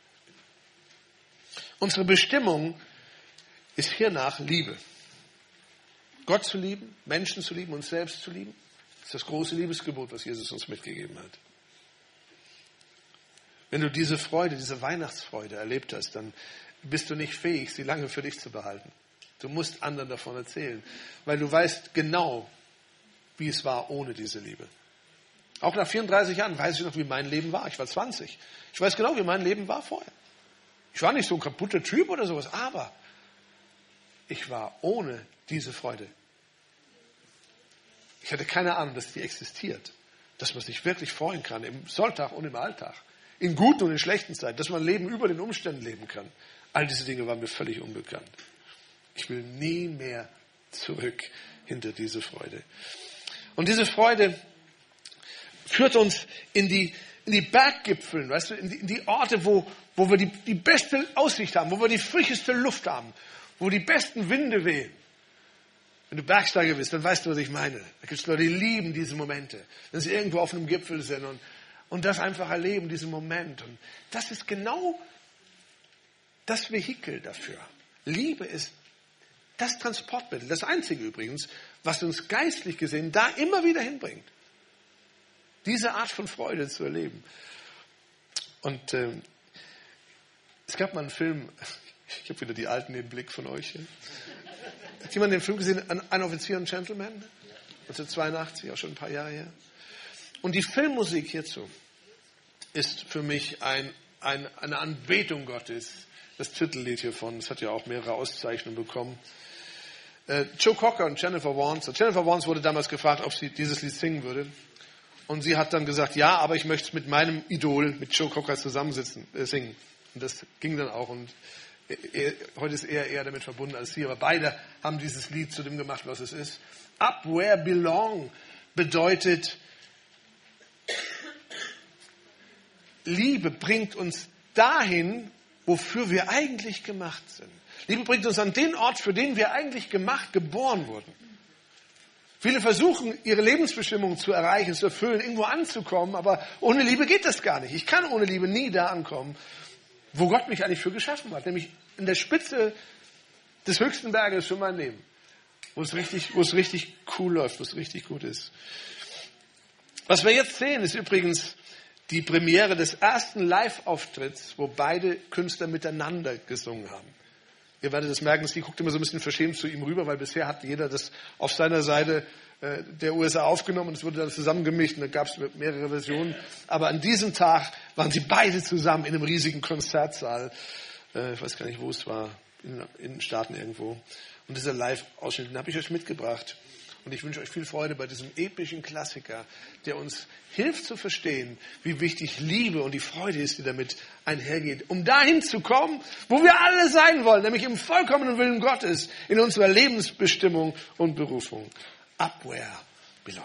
Unsere Bestimmung ist hiernach Liebe. Gott zu lieben, Menschen zu lieben, uns selbst zu lieben, ist das große Liebesgebot, was Jesus uns mitgegeben hat. Wenn du diese Freude, diese Weihnachtsfreude erlebt hast, dann bist du nicht fähig, sie lange für dich zu behalten. Du musst anderen davon erzählen, weil du weißt genau, wie es war ohne diese Liebe. Auch nach vierunddreißig Jahren weiß ich noch, wie mein Leben war. Ich war zwanzig. Ich weiß genau, wie mein Leben war vorher. Ich war nicht so ein kaputter Typ oder sowas, aber ich war ohne diese Freude. Ich hatte keine Ahnung, dass die existiert. Dass man sich wirklich freuen kann, im Sonntag und im Alltag. In guten und in schlechten Zeiten. Dass man Leben über den Umständen leben kann. All diese Dinge waren mir völlig unbekannt. Ich will nie mehr zurück hinter diese Freude. Und diese Freude führt uns in die, in die Berggipfeln, weißt du, in die, in die Orte, wo, wo wir die, die beste Aussicht haben, wo wir die frischeste Luft haben, wo die besten Winde wehen. Wenn du Bergsteiger bist, dann weißt du, was ich meine. Da gibt es Leute, die lieben diese Momente, wenn sie irgendwo auf einem Gipfel sind und, und das einfach erleben, diesen Moment. Und das ist genau das Vehikel dafür. Liebe ist das Transportmittel, das einzige übrigens, was uns geistlich gesehen da immer wieder hinbringt. Diese Art von Freude zu erleben. Und äh, es gab mal einen Film, ich habe wieder die Alten im Blick von euch hier. Hat jemand den Film gesehen, Ein Offizier und Gentleman? neunzehnhundertzweiundachtzig, auch schon ein paar Jahre her. Und die Filmmusik hierzu ist für mich ein, ein, eine Anbetung Gottes. Das Titellied hiervon, das hat ja auch mehrere Auszeichnungen bekommen. Äh, Joe Cocker und Jennifer Warnes. Jennifer Warnes wurde damals gefragt, ob sie dieses Lied singen würde. Und sie hat dann gesagt, ja, aber ich möchte es mit meinem Idol, mit Joe Cocker zusammensitzen, äh, singen. Und das ging dann auch. Und er, heute ist er eher damit verbunden als sie. Aber beide haben dieses Lied zu dem gemacht, was es ist. Up where belong bedeutet, Liebe bringt uns dahin, wofür wir eigentlich gemacht sind. Liebe bringt uns an den Ort, für den wir eigentlich gemacht, geboren wurden. Viele versuchen, ihre Lebensbestimmung zu erreichen, zu erfüllen, irgendwo anzukommen, aber ohne Liebe geht das gar nicht. Ich kann ohne Liebe nie da ankommen, wo Gott mich eigentlich für geschaffen hat, nämlich in der Spitze des höchsten Berges für mein Leben, wo es richtig, wo es richtig cool läuft, wo es richtig gut ist. Was wir jetzt sehen, ist übrigens die Premiere des ersten Live-Auftritts, wo beide Künstler miteinander gesungen haben. Ihr werdet das merken, sie guckt immer so ein bisschen verschämt zu ihm rüber, weil bisher hat jeder das auf seiner Seite äh, der U S A aufgenommen und es wurde dann zusammengemischt und da gab es mehrere Versionen. Aber an diesem Tag waren sie beide zusammen in einem riesigen Konzertsaal. Äh, ich weiß gar nicht, wo es war, in, in den Staaten irgendwo. Und dieser Live-Ausschnitt, den habe ich euch mitgebracht. Und ich wünsche euch viel Freude bei diesem epischen Klassiker, der uns hilft zu verstehen, wie wichtig Liebe und die Freude ist, die damit einhergeht, um dahin zu kommen, wo wir alle sein wollen, nämlich im vollkommenen Willen Gottes, in unserer Lebensbestimmung und Berufung. Up where belong.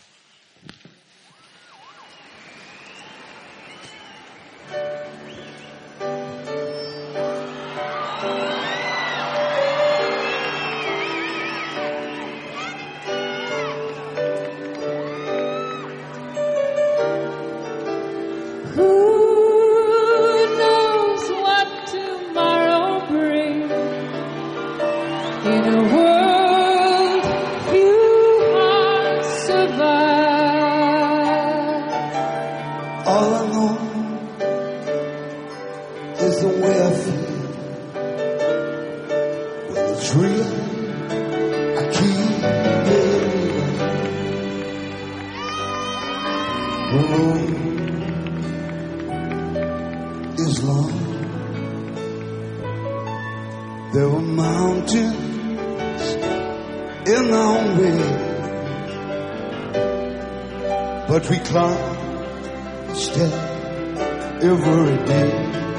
We climb, step every day.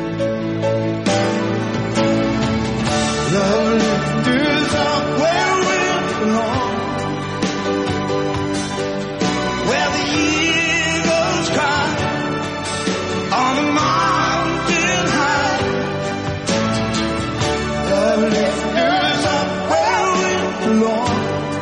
Love is up where we belong, where the eagles cry on a mountain high. Love is up where we belong.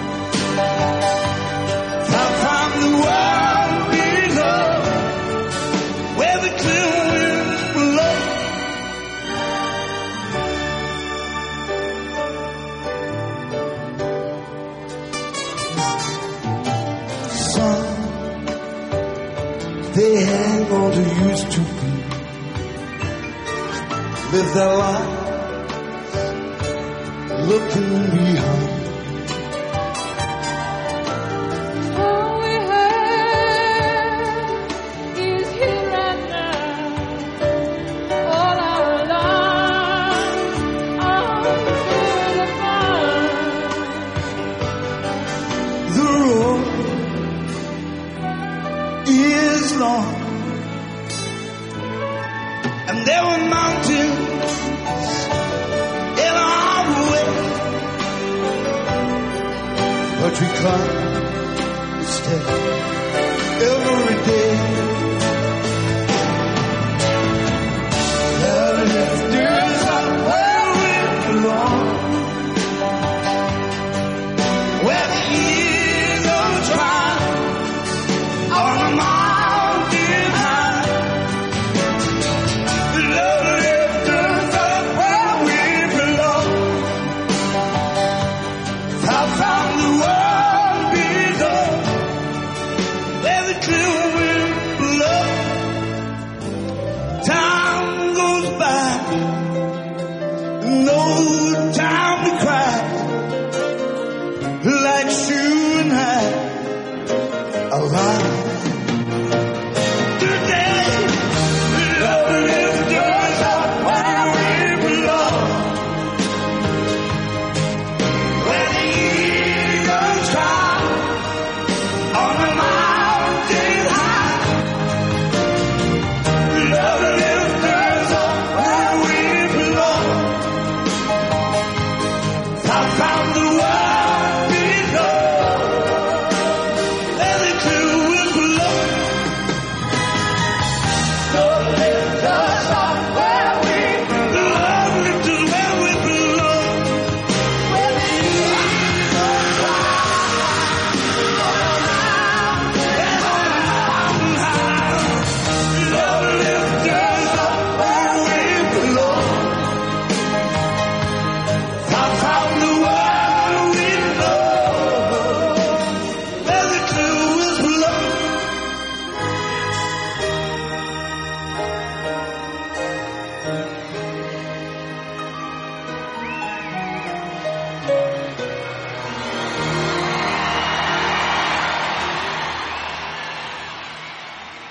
They hang on to used to be, live their lives looking behind. All we have is here and now. All our lives are full of fun. The road is long, and there were mountains in our way, but we climb, we step every day.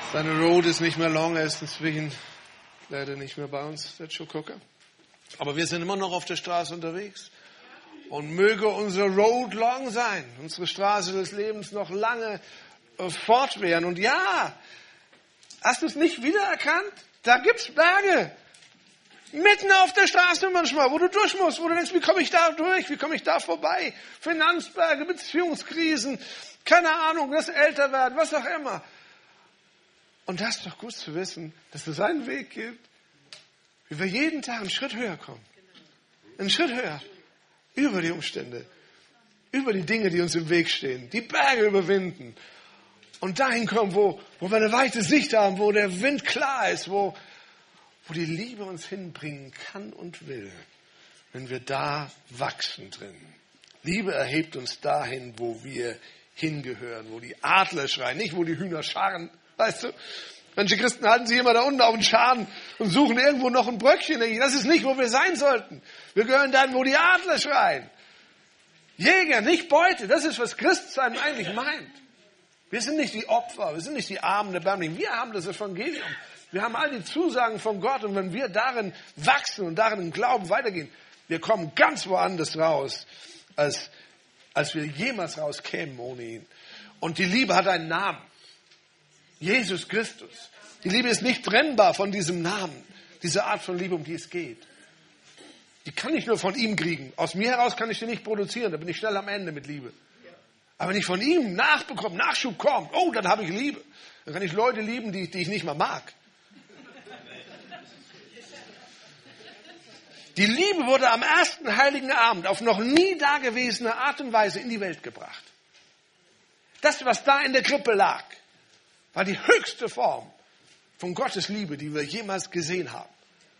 Seine Road ist nicht mehr long, er ist inzwischen leider nicht mehr bei uns, der Joe Cocker. Aber wir sind immer noch auf der Straße unterwegs. Und möge unsere Road long sein, unsere Straße des Lebens noch lange äh, fortwähren. Und ja, hast du es nicht wiedererkannt? Da gibt's Berge. Mitten auf der Straße manchmal, wo du durch musst, wo du denkst, wie komme ich da durch, wie komme ich da vorbei? Finanzberge, Beziehungskrisen, keine Ahnung, das Älterwerden, was auch immer. Und das ist doch gut zu wissen, dass es einen Weg gibt, wie wir jeden Tag einen Schritt höher kommen. Einen Schritt höher. Über die Umstände. Über die Dinge, die uns im Weg stehen. Die Berge überwinden. Und dahin kommen, wo, wo wir eine weite Sicht haben, wo der Wind klar ist, wo, wo die Liebe uns hinbringen kann und will. Wenn wir da wachsen drin. Liebe erhebt uns dahin, wo wir hingehören. Wo die Adler schreien, nicht wo die Hühner scharren. Weißt du, manche Christen halten sich immer da unten auf den Scharen und suchen irgendwo noch ein Bröckchen. Das ist nicht, wo wir sein sollten. Wir gehören dann, wo die Adler schreien. Jäger, nicht Beute. Das ist, was Christsein eigentlich meint. Wir sind nicht die Opfer, wir sind nicht die Armen der Ärmlichen. Wir haben das Evangelium. Wir haben all die Zusagen von Gott. Und wenn wir darin wachsen und darin im Glauben weitergehen, wir kommen ganz woanders raus, als, als wir jemals rauskämen ohne ihn. Und die Liebe hat einen Namen. Jesus Christus. Die Liebe ist nicht trennbar von diesem Namen. Diese Art von Liebe, um die es geht. Die kann ich nur von ihm kriegen. Aus mir heraus kann ich die nicht produzieren. Da bin ich schnell am Ende mit Liebe. Aber wenn ich von ihm nachbekomme, Nachschub kommt, oh, dann habe ich Liebe. Dann kann ich Leute lieben, die, die ich nicht mal mag. Die Liebe wurde am ersten Heiligen Abend auf noch nie dagewesene Art und Weise in die Welt gebracht. Das, was da in der Krippe lag, war die höchste Form von Gottes Liebe, die wir jemals gesehen haben.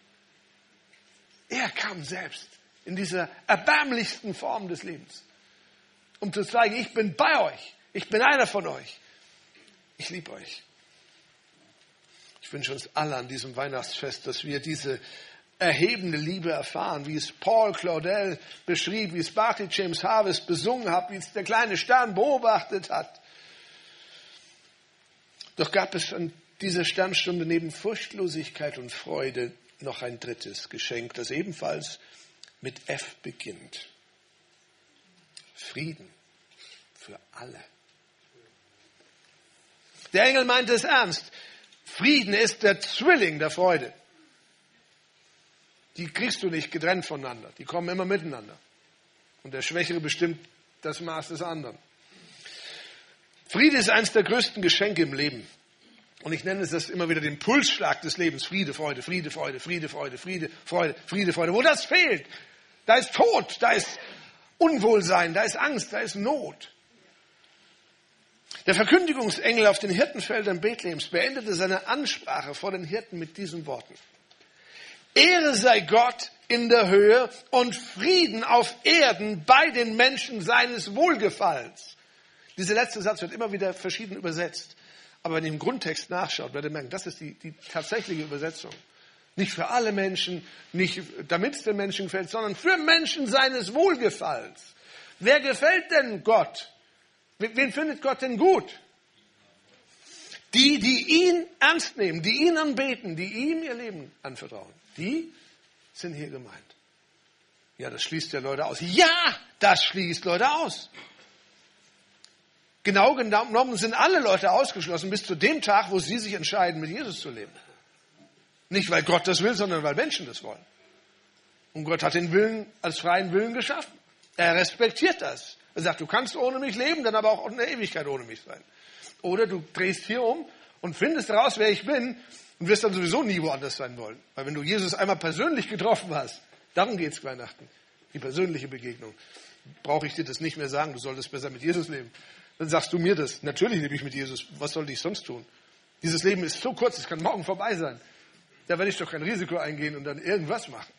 Er kam selbst in dieser erbärmlichsten Form des Lebens, um zu zeigen, ich bin bei euch, ich bin einer von euch, ich liebe euch. Ich wünsche uns alle an diesem Weihnachtsfest, dass wir diese erhebende Liebe erfahren, wie es Paul Claudel beschrieb, wie es Barclay James Harvest besungen hat, wie es der kleine Stern beobachtet hat. Doch gab es an dieser Sternstunde neben Furchtlosigkeit und Freude noch ein drittes Geschenk, das ebenfalls mit F beginnt. Frieden für alle. Der Engel meinte es ernst. Frieden ist der Zwilling der Freude. Die kriegst du nicht getrennt voneinander. Die kommen immer miteinander. Und der Schwächere bestimmt das Maß des anderen. Friede ist eines der größten Geschenke im Leben. Und ich nenne es das immer wieder den Pulsschlag des Lebens. Friede, Freude, Friede, Freude, Friede, Freude, Friede, Freude, Friede, Freude. Wo das fehlt, da ist Tod, da ist Unwohlsein, da ist Angst, da ist Not. Der Verkündigungsengel auf den Hirtenfeldern Bethlehems beendete seine Ansprache vor den Hirten mit diesen Worten. Ehre sei Gott in der Höhe und Frieden auf Erden bei den Menschen seines Wohlgefallens. Dieser letzte Satz wird immer wieder verschieden übersetzt. Aber wenn ihr im Grundtext nachschaut, werdet ihr merken, das ist die, die tatsächliche Übersetzung. Nicht für alle Menschen, nicht damit es den Menschen gefällt, sondern für Menschen seines Wohlgefallens. Wer gefällt denn Gott? Wen findet Gott denn gut? Die, die ihn ernst nehmen, die ihn anbeten, die ihm ihr Leben anvertrauen. Die sind hier gemeint. Ja, das schließt ja Leute aus. Ja, das schließt Leute aus. Genau genommen sind alle Leute ausgeschlossen bis zu dem Tag, wo sie sich entscheiden, mit Jesus zu leben. Nicht, weil Gott das will, sondern weil Menschen das wollen. Und Gott hat den Willen als freien Willen geschaffen. Er respektiert das. Er sagt, du kannst ohne mich leben, dann aber auch in der Ewigkeit ohne mich sein. Oder du drehst hier um und findest raus, wer ich bin und wirst dann sowieso nie woanders sein wollen. Weil wenn du Jesus einmal persönlich getroffen hast, darum geht es Weihnachten, die persönliche Begegnung, brauche ich dir das nicht mehr sagen, du solltest besser mit Jesus leben. Dann sagst du mir das. Natürlich lebe ich mit Jesus. Was sollte ich sonst tun? Dieses Leben ist so kurz, es kann morgen vorbei sein. Da werde ich doch kein Risiko eingehen und dann irgendwas machen.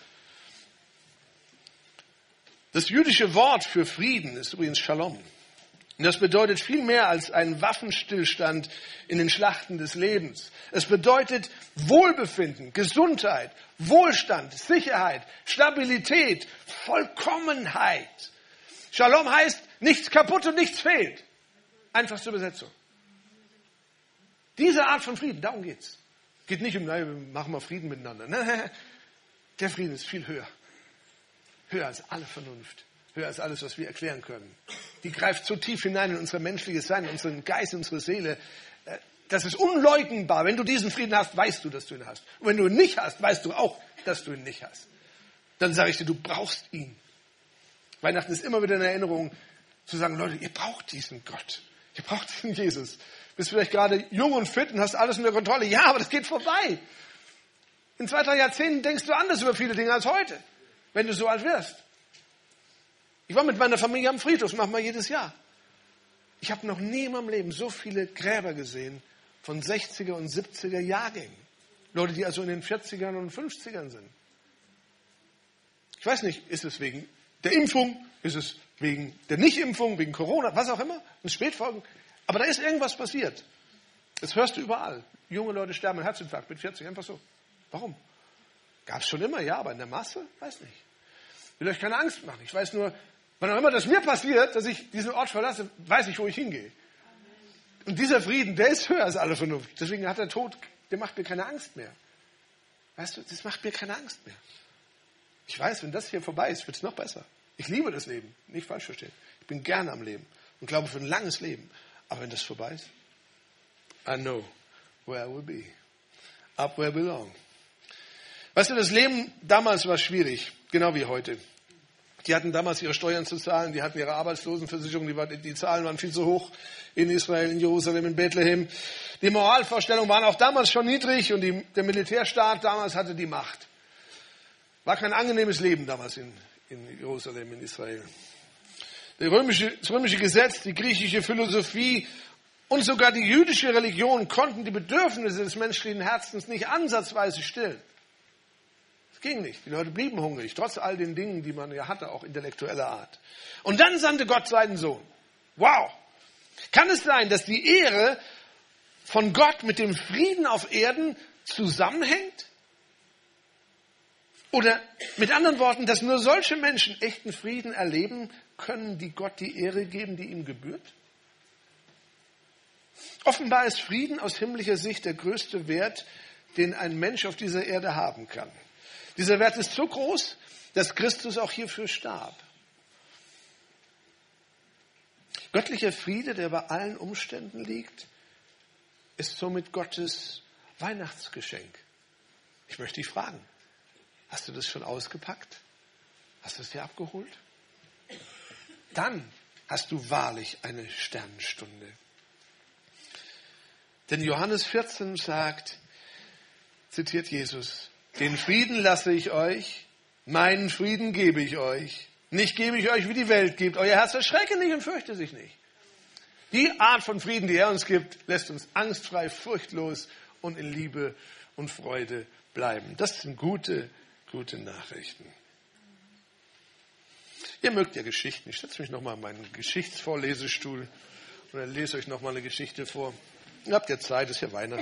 Das jüdische Wort für Frieden ist übrigens Shalom. Und das bedeutet viel mehr als ein Waffenstillstand in den Schlachten des Lebens. Es bedeutet Wohlbefinden, Gesundheit, Wohlstand, Sicherheit, Stabilität, Vollkommenheit. Shalom heißt, nichts kaputt und nichts fehlt. Einfachste Übersetzung. Diese Art von Frieden, darum geht's. Geht nicht um, nein, machen wir Frieden miteinander. Nein, der Frieden ist viel höher. Höher als alle Vernunft. Höher als alles, was wir erklären können. Die greift so tief hinein in unser menschliches Sein, in unseren Geist, in unsere Seele. Das ist unleugnbar. Wenn du diesen Frieden hast, weißt du, dass du ihn hast. Und wenn du ihn nicht hast, weißt du auch, dass du ihn nicht hast. Dann sage ich dir, du brauchst ihn. Weihnachten ist immer wieder eine Erinnerung, zu sagen, Leute, ihr braucht diesen Gott. Ihr braucht diesen Jesus. Bist vielleicht gerade jung und fit und hast alles unter Kontrolle. Ja, aber das geht vorbei. In zwei, drei Jahrzehnten denkst du anders über viele Dinge als heute, wenn du so alt wirst. Ich war mit meiner Familie am Friedhof, das machen wir jedes Jahr. Ich habe noch nie in meinem Leben so viele Gräber gesehen von sechziger und siebziger Jahrgängen. Leute, die also in den vierzigern und fünfzigern sind. Ich weiß nicht, ist es wegen der Impfung, ist es wegen der Nichtimpfung, wegen Corona, was auch immer, und Spätfolgen. Aber da ist irgendwas passiert. Das hörst du überall. Junge Leute sterben an Herzinfarkt mit vierzig, einfach so. Warum? Gab es schon immer, ja, aber in der Masse? Weiß nicht. Ich will euch keine Angst machen. Ich weiß nur, wann auch immer das mir passiert, dass ich diesen Ort verlasse, weiß ich, wo ich hingehe. Und dieser Frieden, der ist höher als alle Vernunft. Deswegen hat der Tod, der macht mir keine Angst mehr. Weißt du, das macht mir keine Angst mehr. Ich weiß, wenn das hier vorbei ist, wird es noch besser. Ich liebe das Leben, nicht falsch verstehen. Ich bin gerne am Leben und glaube für ein langes Leben. Aber wenn das vorbei ist, I know where I will be. Up where I belong. Weißt du, das Leben damals war schwierig, genau wie heute. Die hatten damals ihre Steuern zu zahlen, die hatten ihre Arbeitslosenversicherung, die, war, die Zahlen waren viel zu hoch in Israel, in Jerusalem, in Bethlehem. Die Moralvorstellungen waren auch damals schon niedrig und die, der Militärstaat damals hatte die Macht. War kein angenehmes Leben damals in, in Jerusalem, in Israel. Der römische, das römische Gesetz, die griechische Philosophie und sogar die jüdische Religion konnten die Bedürfnisse des menschlichen Herzens nicht ansatzweise stillen. Es ging nicht. Die Leute blieben hungrig, trotz all den Dingen, die man ja hatte, auch intellektueller Art. Und dann sandte Gott seinen Sohn. Wow! Kann es sein, dass die Ehre von Gott mit dem Frieden auf Erden zusammenhängt? Oder mit anderen Worten, dass nur solche Menschen echten Frieden erleben können, die Gott die Ehre geben, die ihm gebührt? Offenbar ist Frieden aus himmlischer Sicht der größte Wert, den ein Mensch auf dieser Erde haben kann. Dieser Wert ist so groß, dass Christus auch hierfür starb. Göttlicher Friede, der bei allen Umständen liegt, ist somit Gottes Weihnachtsgeschenk. Ich möchte dich fragen, hast du das schon ausgepackt? Hast du es dir abgeholt? Dann hast du wahrlich eine Sternenstunde. Denn Johannes vierzehn sagt, zitiert Jesus, den Frieden lasse ich euch, meinen Frieden gebe ich euch. Nicht gebe ich euch, wie die Welt gibt. Euer Herz erschrecke nicht und fürchte sich nicht. Die Art von Frieden, die er uns gibt, lässt uns angstfrei, furchtlos und in Liebe und Freude bleiben. Das sind gute, gute Nachrichten. Ihr mögt ja Geschichten. Ich setze mich nochmal in meinen Geschichtsvorlesestuhl und dann lese euch nochmal eine Geschichte vor. Ihr habt ja Zeit, ist ja Weihnachten.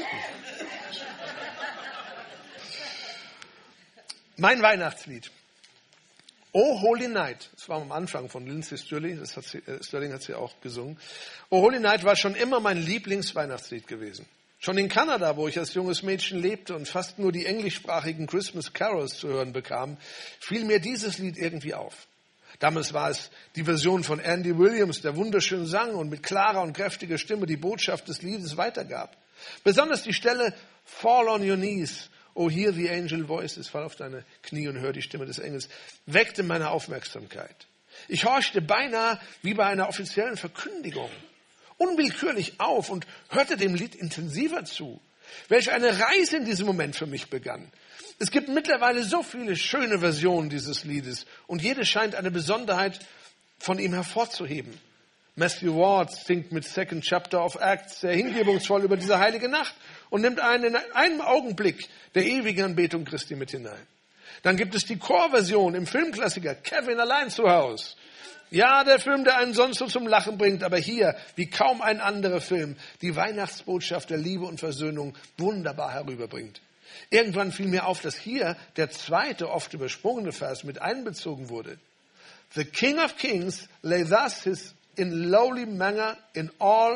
Mein Weihnachtslied. Oh Holy Night, das war am Anfang von Lindsay Stirling, das hat sie, äh, Stirling hat sie auch gesungen. Oh Holy Night war schon immer mein Lieblingsweihnachtslied gewesen. Schon in Kanada, wo ich als junges Mädchen lebte und fast nur die englischsprachigen Christmas Carols zu hören bekam, fiel mir dieses Lied irgendwie auf. Damals war es die Version von Andy Williams, der wunderschön sang und mit klarer und kräftiger Stimme die Botschaft des Liedes weitergab. Besonders die Stelle Fall on your knees, oh hear the angel voices, fall auf deine Knie und hör die Stimme des Engels, weckte meine Aufmerksamkeit. Ich horchte beinahe wie bei einer offiziellen Verkündigung, unwillkürlich auf und hörte dem Lied intensiver zu. Welch eine Reise in diesem Moment für mich begann. Es gibt mittlerweile so viele schöne Versionen dieses Liedes und jede scheint eine Besonderheit von ihm hervorzuheben. Matthew Ward singt mit Second Chapter of Acts sehr hingebungsvoll über diese heilige Nacht und nimmt einen in einem Augenblick der ewigen Anbetung Christi mit hinein. Dann gibt es die Chorversion im Filmklassiker Kevin allein zu Hause. Ja, der Film, der einen sonst so zum Lachen bringt, aber hier, wie kaum ein anderer Film, die Weihnachtsbotschaft der Liebe und Versöhnung wunderbar herüberbringt. Irgendwann fiel mir auf, dass hier der zweite, oft übersprungene Vers mit einbezogen wurde. The King of Kings lay thus his in lowly manner in all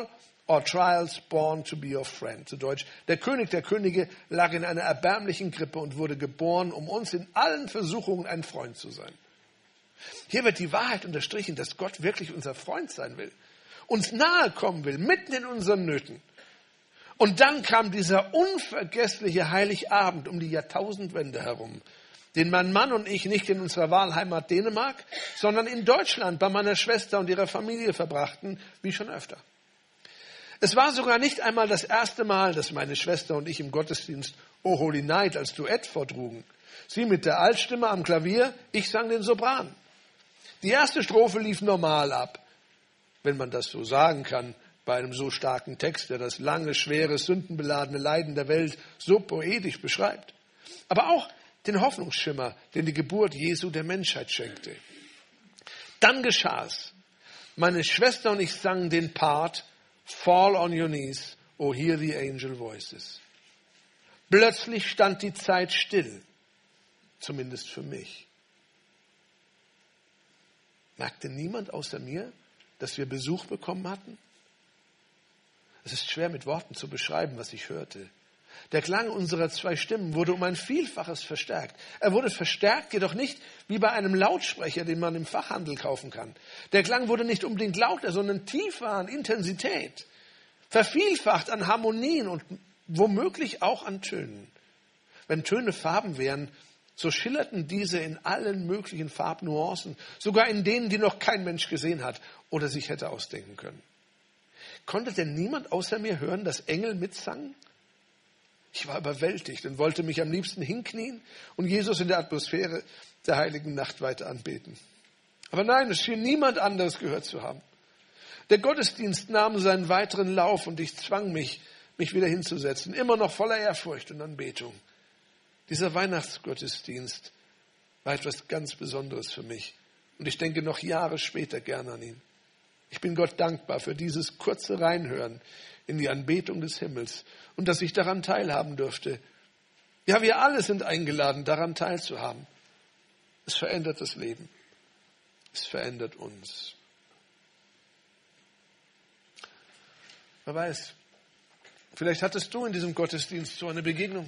or trials born to be your friend. Zu Deutsch, der König der Könige lag in einer erbärmlichen Krippe und wurde geboren, um uns in allen Versuchungen ein Freund zu sein. Hier wird die Wahrheit unterstrichen, dass Gott wirklich unser Freund sein will, uns nahe kommen will, mitten in unseren Nöten. Und dann kam dieser unvergessliche Heiligabend um die Jahrtausendwende herum, den mein Mann und ich nicht in unserer Wahlheimat Dänemark, sondern in Deutschland bei meiner Schwester und ihrer Familie verbrachten, wie schon öfter. Es war sogar nicht einmal das erste Mal, dass meine Schwester und ich im Gottesdienst O Holy Night als Duett vortrugen. Sie mit der Altstimme am Klavier, ich sang den Sopran. Die erste Strophe lief normal ab, wenn man das so sagen kann, bei einem so starken Text, der das lange, schwere, sündenbeladene Leiden der Welt so poetisch beschreibt. Aber auch den Hoffnungsschimmer, den die Geburt Jesu der Menschheit schenkte. Dann geschah es. Meine Schwester und ich sangen den Part Fall on your knees, oh hear the angel voices. Plötzlich stand die Zeit still, zumindest für mich. Merkte niemand außer mir, dass wir Besuch bekommen hatten? Es ist schwer mit Worten zu beschreiben, was ich hörte. Der Klang unserer zwei Stimmen wurde um ein Vielfaches verstärkt. Er wurde verstärkt, jedoch nicht wie bei einem Lautsprecher, den man im Fachhandel kaufen kann. Der Klang wurde nicht unbedingt lauter, sondern tiefer an Intensität. Vervielfacht an Harmonien und womöglich auch an Tönen. Wenn Töne Farben wären, so schillerten diese in allen möglichen Farbnuancen, sogar in denen, die noch kein Mensch gesehen hat oder sich hätte ausdenken können. Konnte denn niemand außer mir hören, dass Engel mitsangen? Ich war überwältigt und wollte mich am liebsten hinknien und Jesus in der Atmosphäre der heiligen Nacht weiter anbeten. Aber nein, es schien niemand anderes gehört zu haben. Der Gottesdienst nahm seinen weiteren Lauf und ich zwang mich, mich wieder hinzusetzen, immer noch voller Ehrfurcht und Anbetung. Dieser Weihnachtsgottesdienst war etwas ganz Besonderes für mich und ich denke noch Jahre später gerne an ihn. Ich bin Gott dankbar für dieses kurze Reinhören in die Anbetung des Himmels und dass ich daran teilhaben durfte. Ja, wir alle sind eingeladen, daran teilzuhaben. Es verändert das Leben. Es verändert uns. Wer weiß, vielleicht hattest du in diesem Gottesdienst so eine Begegnung.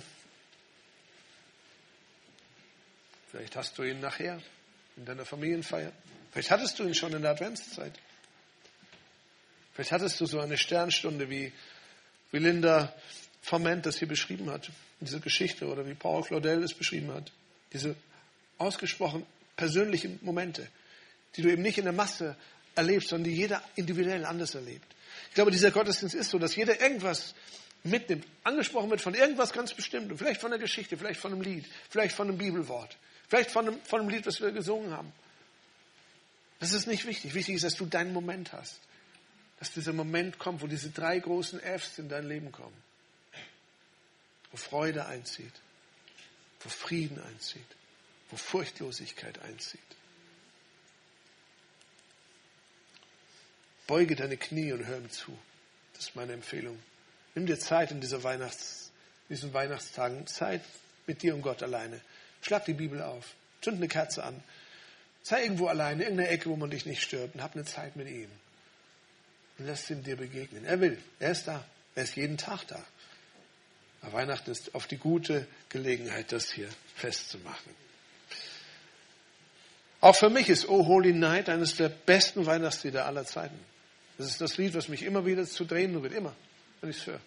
Vielleicht hast du ihn nachher in deiner Familienfeier. Vielleicht hattest du ihn schon in der Adventszeit. Vielleicht hattest du so eine Sternstunde, wie, wie Linda Forment das hier beschrieben hat, in dieser Geschichte, oder wie Paul Claudel es beschrieben hat. Diese ausgesprochen persönlichen Momente, die du eben nicht in der Masse erlebst, sondern die jeder individuell anders erlebt. Ich glaube, dieser Gottesdienst ist so, dass jeder irgendwas mitnimmt, angesprochen wird von irgendwas ganz Bestimmtem, vielleicht von der Geschichte, vielleicht von einem Lied, vielleicht von einem Bibelwort, vielleicht von einem, von einem Lied, was wir gesungen haben. Das ist nicht wichtig. Wichtig ist, dass du deinen Moment hast. Dass dieser Moment kommt, wo diese drei großen Fs in dein Leben kommen. Wo Freude einzieht, wo Frieden einzieht, wo Furchtlosigkeit einzieht. Beuge deine Knie und hör ihm zu. Das ist meine Empfehlung. Nimm dir Zeit in dieser Weihnachts, diesen Weihnachtstagen, Zeit mit dir und Gott alleine. Schlag die Bibel auf, zünd eine Kerze an. Sei irgendwo alleine, in irgendeiner Ecke, wo man dich nicht stört, und hab eine Zeit mit ihm. Und lass ihn dir begegnen. Er will, er ist da, er ist jeden Tag da. Aber Weihnachten ist auf die gute Gelegenheit, das hier festzumachen. Auch für mich ist O Holy Night eines der besten Weihnachtslieder aller Zeiten. Das ist das Lied, was mich immer wieder zu drehen wird, immer, wenn ich es höre.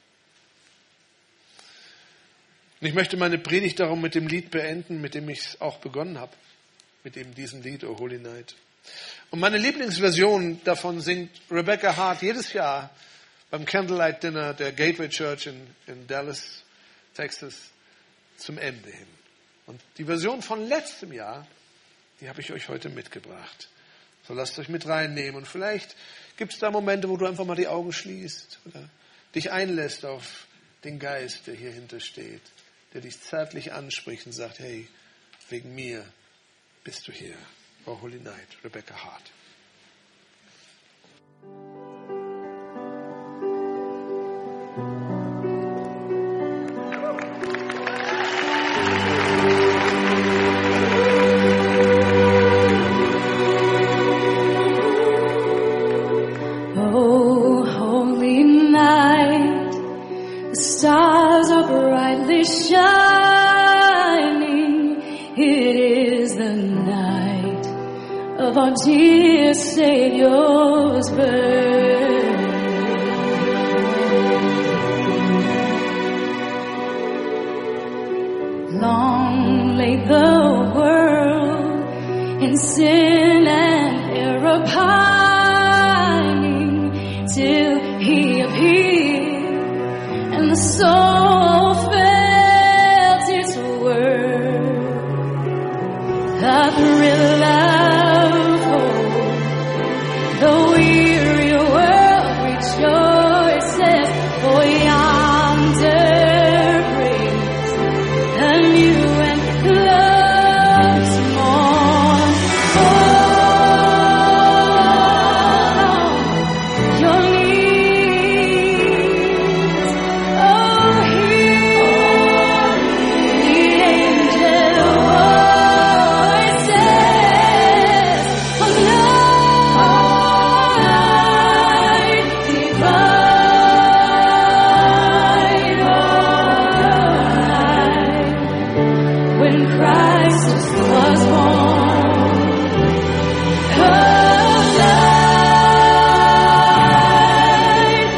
Und ich möchte meine Predigt darum mit dem Lied beenden, mit dem ich es auch begonnen habe. Mit eben diesem Lied, O Holy Night. Und meine Lieblingsversion davon singt Rebecca Hart jedes Jahr beim Candlelight Dinner der Gateway Church in, in Dallas, Texas, zum Ende hin. Und die Version von letztem Jahr, die habe ich euch heute mitgebracht. So lasst euch mit reinnehmen. Und vielleicht gibt es da Momente, wo du einfach mal die Augen schließt oder dich einlässt auf den Geist, der hier hinter steht, der dich zärtlich anspricht und sagt, hey, wegen mir bist du hier. Oh, Holy Night, Rebecca Hart. Oh, holy night. brightly shining. It is the night of our dear Savior's birth. Long lay the world in sin and error pining, till he appeared and the soul felt its worth. The thrill of hope, the weary world rejoices, for yonder breaks a new and glorious morn. Fall on your knees, oh, hear the angel voices of night divine, oh, when Christ was born. Oh, light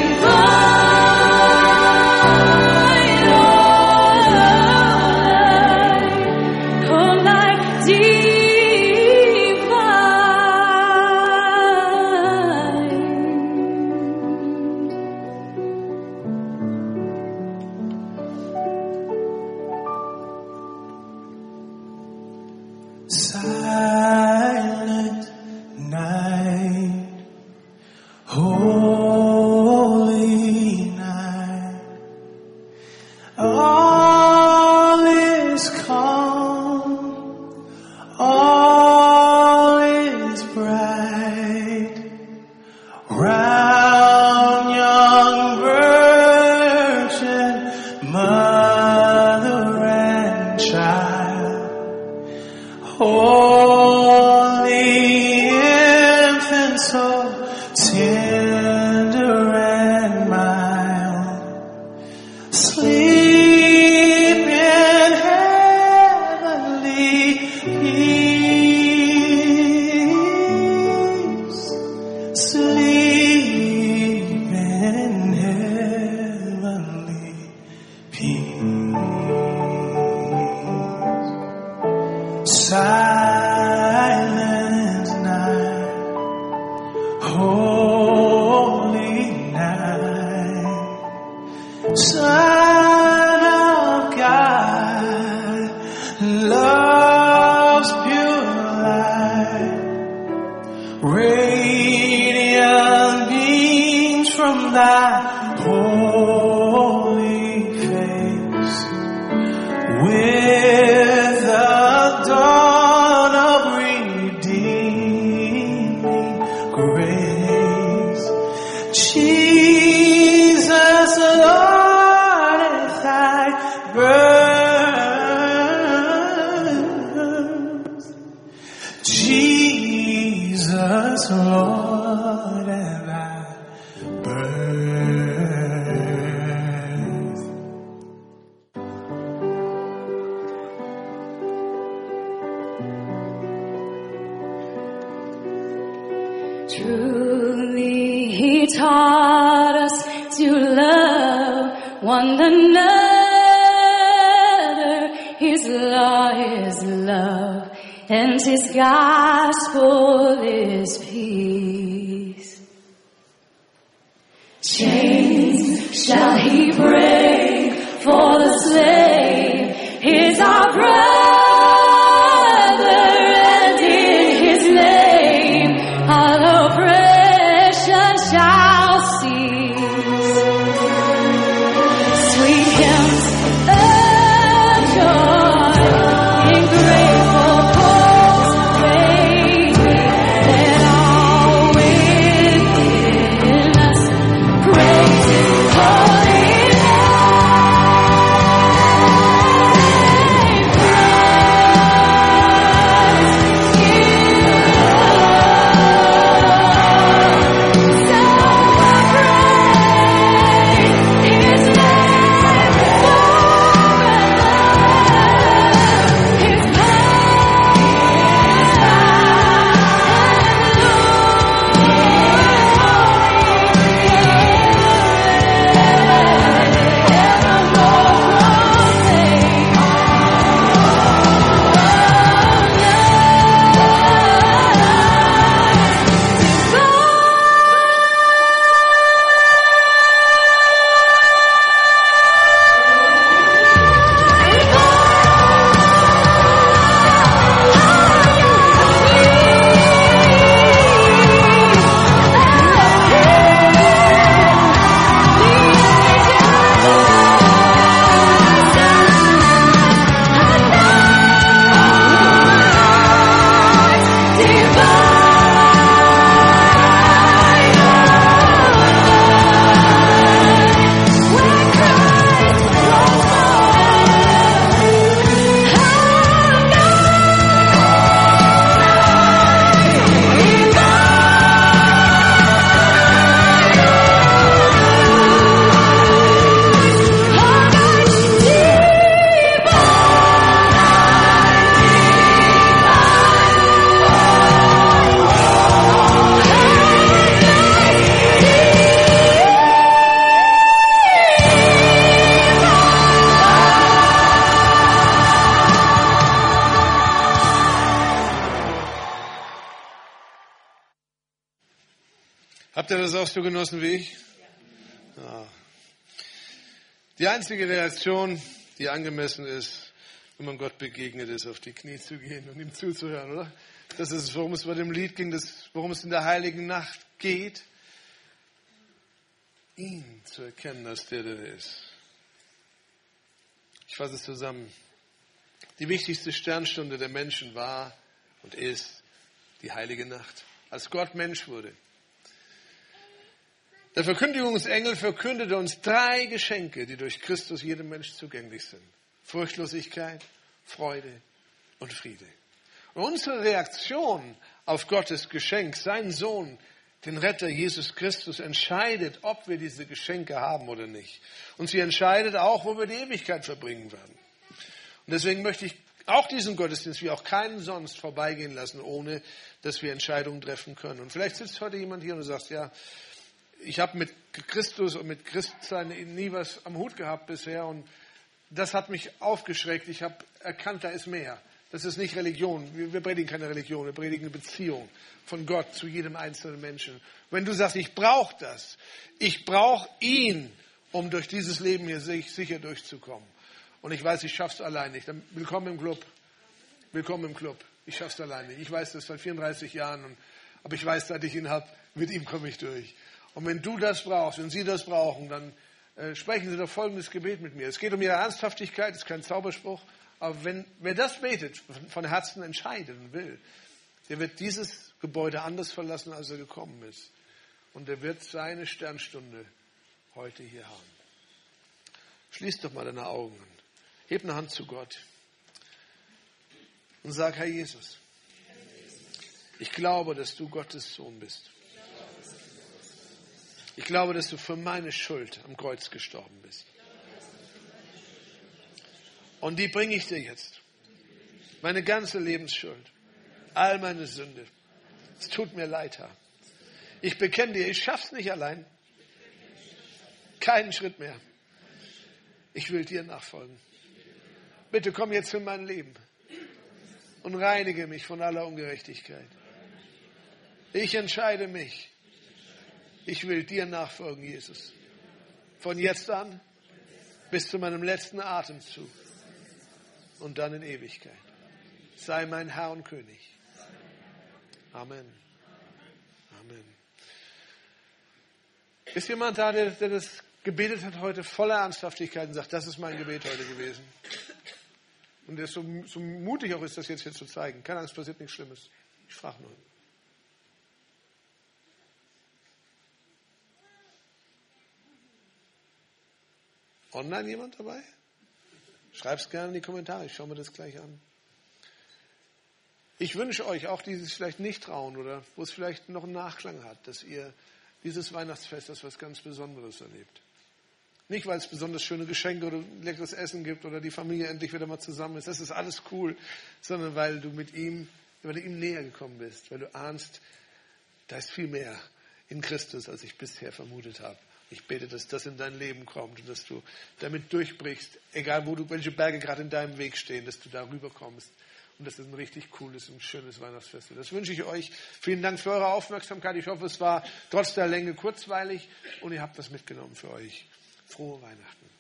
divine, oh, light Silent night, holy night, all is calm, all is bright, round young virgin, mother and child. Holy infant, so tender and mild, sleep in heavenly peace, sleep in heavenly peace. Silent night, holy night, Son of God, love's pure light, radiant beams from thy holy face, with the dawn of redeeming grace. Jesus, Lord, at thy birth. Jesus, Lord, at thy birth. Truly, he taught us to love one another. His law is love, and his gospel is peace. Chains shall he break, for the slave is our brother, and in his name all oppression shall cease. Sweet hymns of joy in grateful chords raise, let all within us praise his holy name. Habt ihr das auch so genossen wie ich? Ja. Die einzige Reaktion, die angemessen ist, wenn man Gott begegnet, ist, auf die Knie zu gehen und ihm zuzuhören, oder? Das ist, worum es bei dem Lied ging, das, worum es in der heiligen Nacht geht. Ihn zu erkennen, als der, der er ist. Ich fasse es zusammen. Die wichtigste Sternstunde der Menschen war und ist die heilige Nacht, als Gott Mensch wurde. Der Verkündigungsengel verkündete uns drei Geschenke, die durch Christus jedem Mensch zugänglich sind. Furchtlosigkeit, Freude und Friede. Und unsere Reaktion auf Gottes Geschenk, seinen Sohn, den Retter Jesus Christus, entscheidet, ob wir diese Geschenke haben oder nicht. Und sie entscheidet auch, wo wir die Ewigkeit verbringen werden. Und deswegen möchte ich auch diesen Gottesdienst, wie auch keinen sonst, vorbeigehen lassen, ohne dass wir Entscheidungen treffen können. Und vielleicht sitzt heute jemand hier und du sagst, ja, ich habe mit Christus und mit Christsein nie was am Hut gehabt bisher und das hat mich aufgeschreckt. Ich habe erkannt, da ist mehr. Das ist nicht Religion. Wir, wir predigen keine Religion, wir predigen eine Beziehung von Gott zu jedem einzelnen Menschen. Wenn du sagst, ich brauche das, ich brauche ihn, um durch dieses Leben hier sicher durchzukommen. Und ich weiß, ich schaffe es allein nicht. Dann willkommen im Club. Willkommen im Club. Ich schaffe es allein nicht. Ich weiß das seit vierunddreißig Jahren. Und, aber ich weiß, seit ich ihn habe, mit ihm komme ich durch. Und wenn du das brauchst, wenn Sie das brauchen, dann äh, sprechen Sie doch folgendes Gebet mit mir. Es geht um Ihre Ernsthaftigkeit, es ist kein Zauberspruch. Aber wenn wer das betet, von Herzen entscheidet und will, der wird dieses Gebäude anders verlassen, als er gekommen ist. Und er wird seine Sternstunde heute hier haben. Schließ doch mal deine Augen an. Heb eine Hand zu Gott. Und sag, Herr Jesus, ich glaube, dass du Gottes Sohn bist. Ich glaube, dass du für meine Schuld am Kreuz gestorben bist. Und die bringe ich dir jetzt. Meine ganze Lebensschuld. All meine Sünde. Es tut mir leid, Herr. Ich bekenne dir, ich schaff's nicht allein. Keinen Schritt mehr. Ich will dir nachfolgen. Bitte komm jetzt in mein Leben und reinige mich von aller Ungerechtigkeit. Ich entscheide mich. Ich will dir nachfolgen, Jesus. Von jetzt an bis zu meinem letzten Atemzug und dann in Ewigkeit. Sei mein Herr und König. Amen. Amen. Ist jemand da, der, der das gebetet hat heute voller Ernsthaftigkeit und sagt, das ist mein Gebet heute gewesen? Und der so, so mutig auch ist, das jetzt hier zu zeigen. Keine Angst, passiert nichts Schlimmes. Ich frage nur. Online jemand dabei? Schreib's gerne in die Kommentare, ich schaue mir das gleich an. Ich wünsche euch, auch die, die sich vielleicht nicht trauen oder wo es vielleicht noch einen Nachklang hat, dass ihr dieses Weihnachtsfest als was ganz Besonderes erlebt. Nicht, weil es besonders schöne Geschenke oder leckeres Essen gibt oder die Familie endlich wieder mal zusammen ist. Das ist alles cool, sondern weil du mit ihm, weil du ihm näher gekommen bist, weil du ahnst, da ist viel mehr in Christus, als ich bisher vermutet habe. Ich bete, dass das in dein Leben kommt und dass du damit durchbrichst, egal wo du, welche Berge gerade in deinem Weg stehen, dass du darüber kommst und dass es ein richtig cooles und schönes Weihnachtsfest wird. Das wünsche ich euch. Vielen Dank für eure Aufmerksamkeit. Ich hoffe, es war trotz der Länge kurzweilig und ihr habt was mitgenommen für euch. Frohe Weihnachten.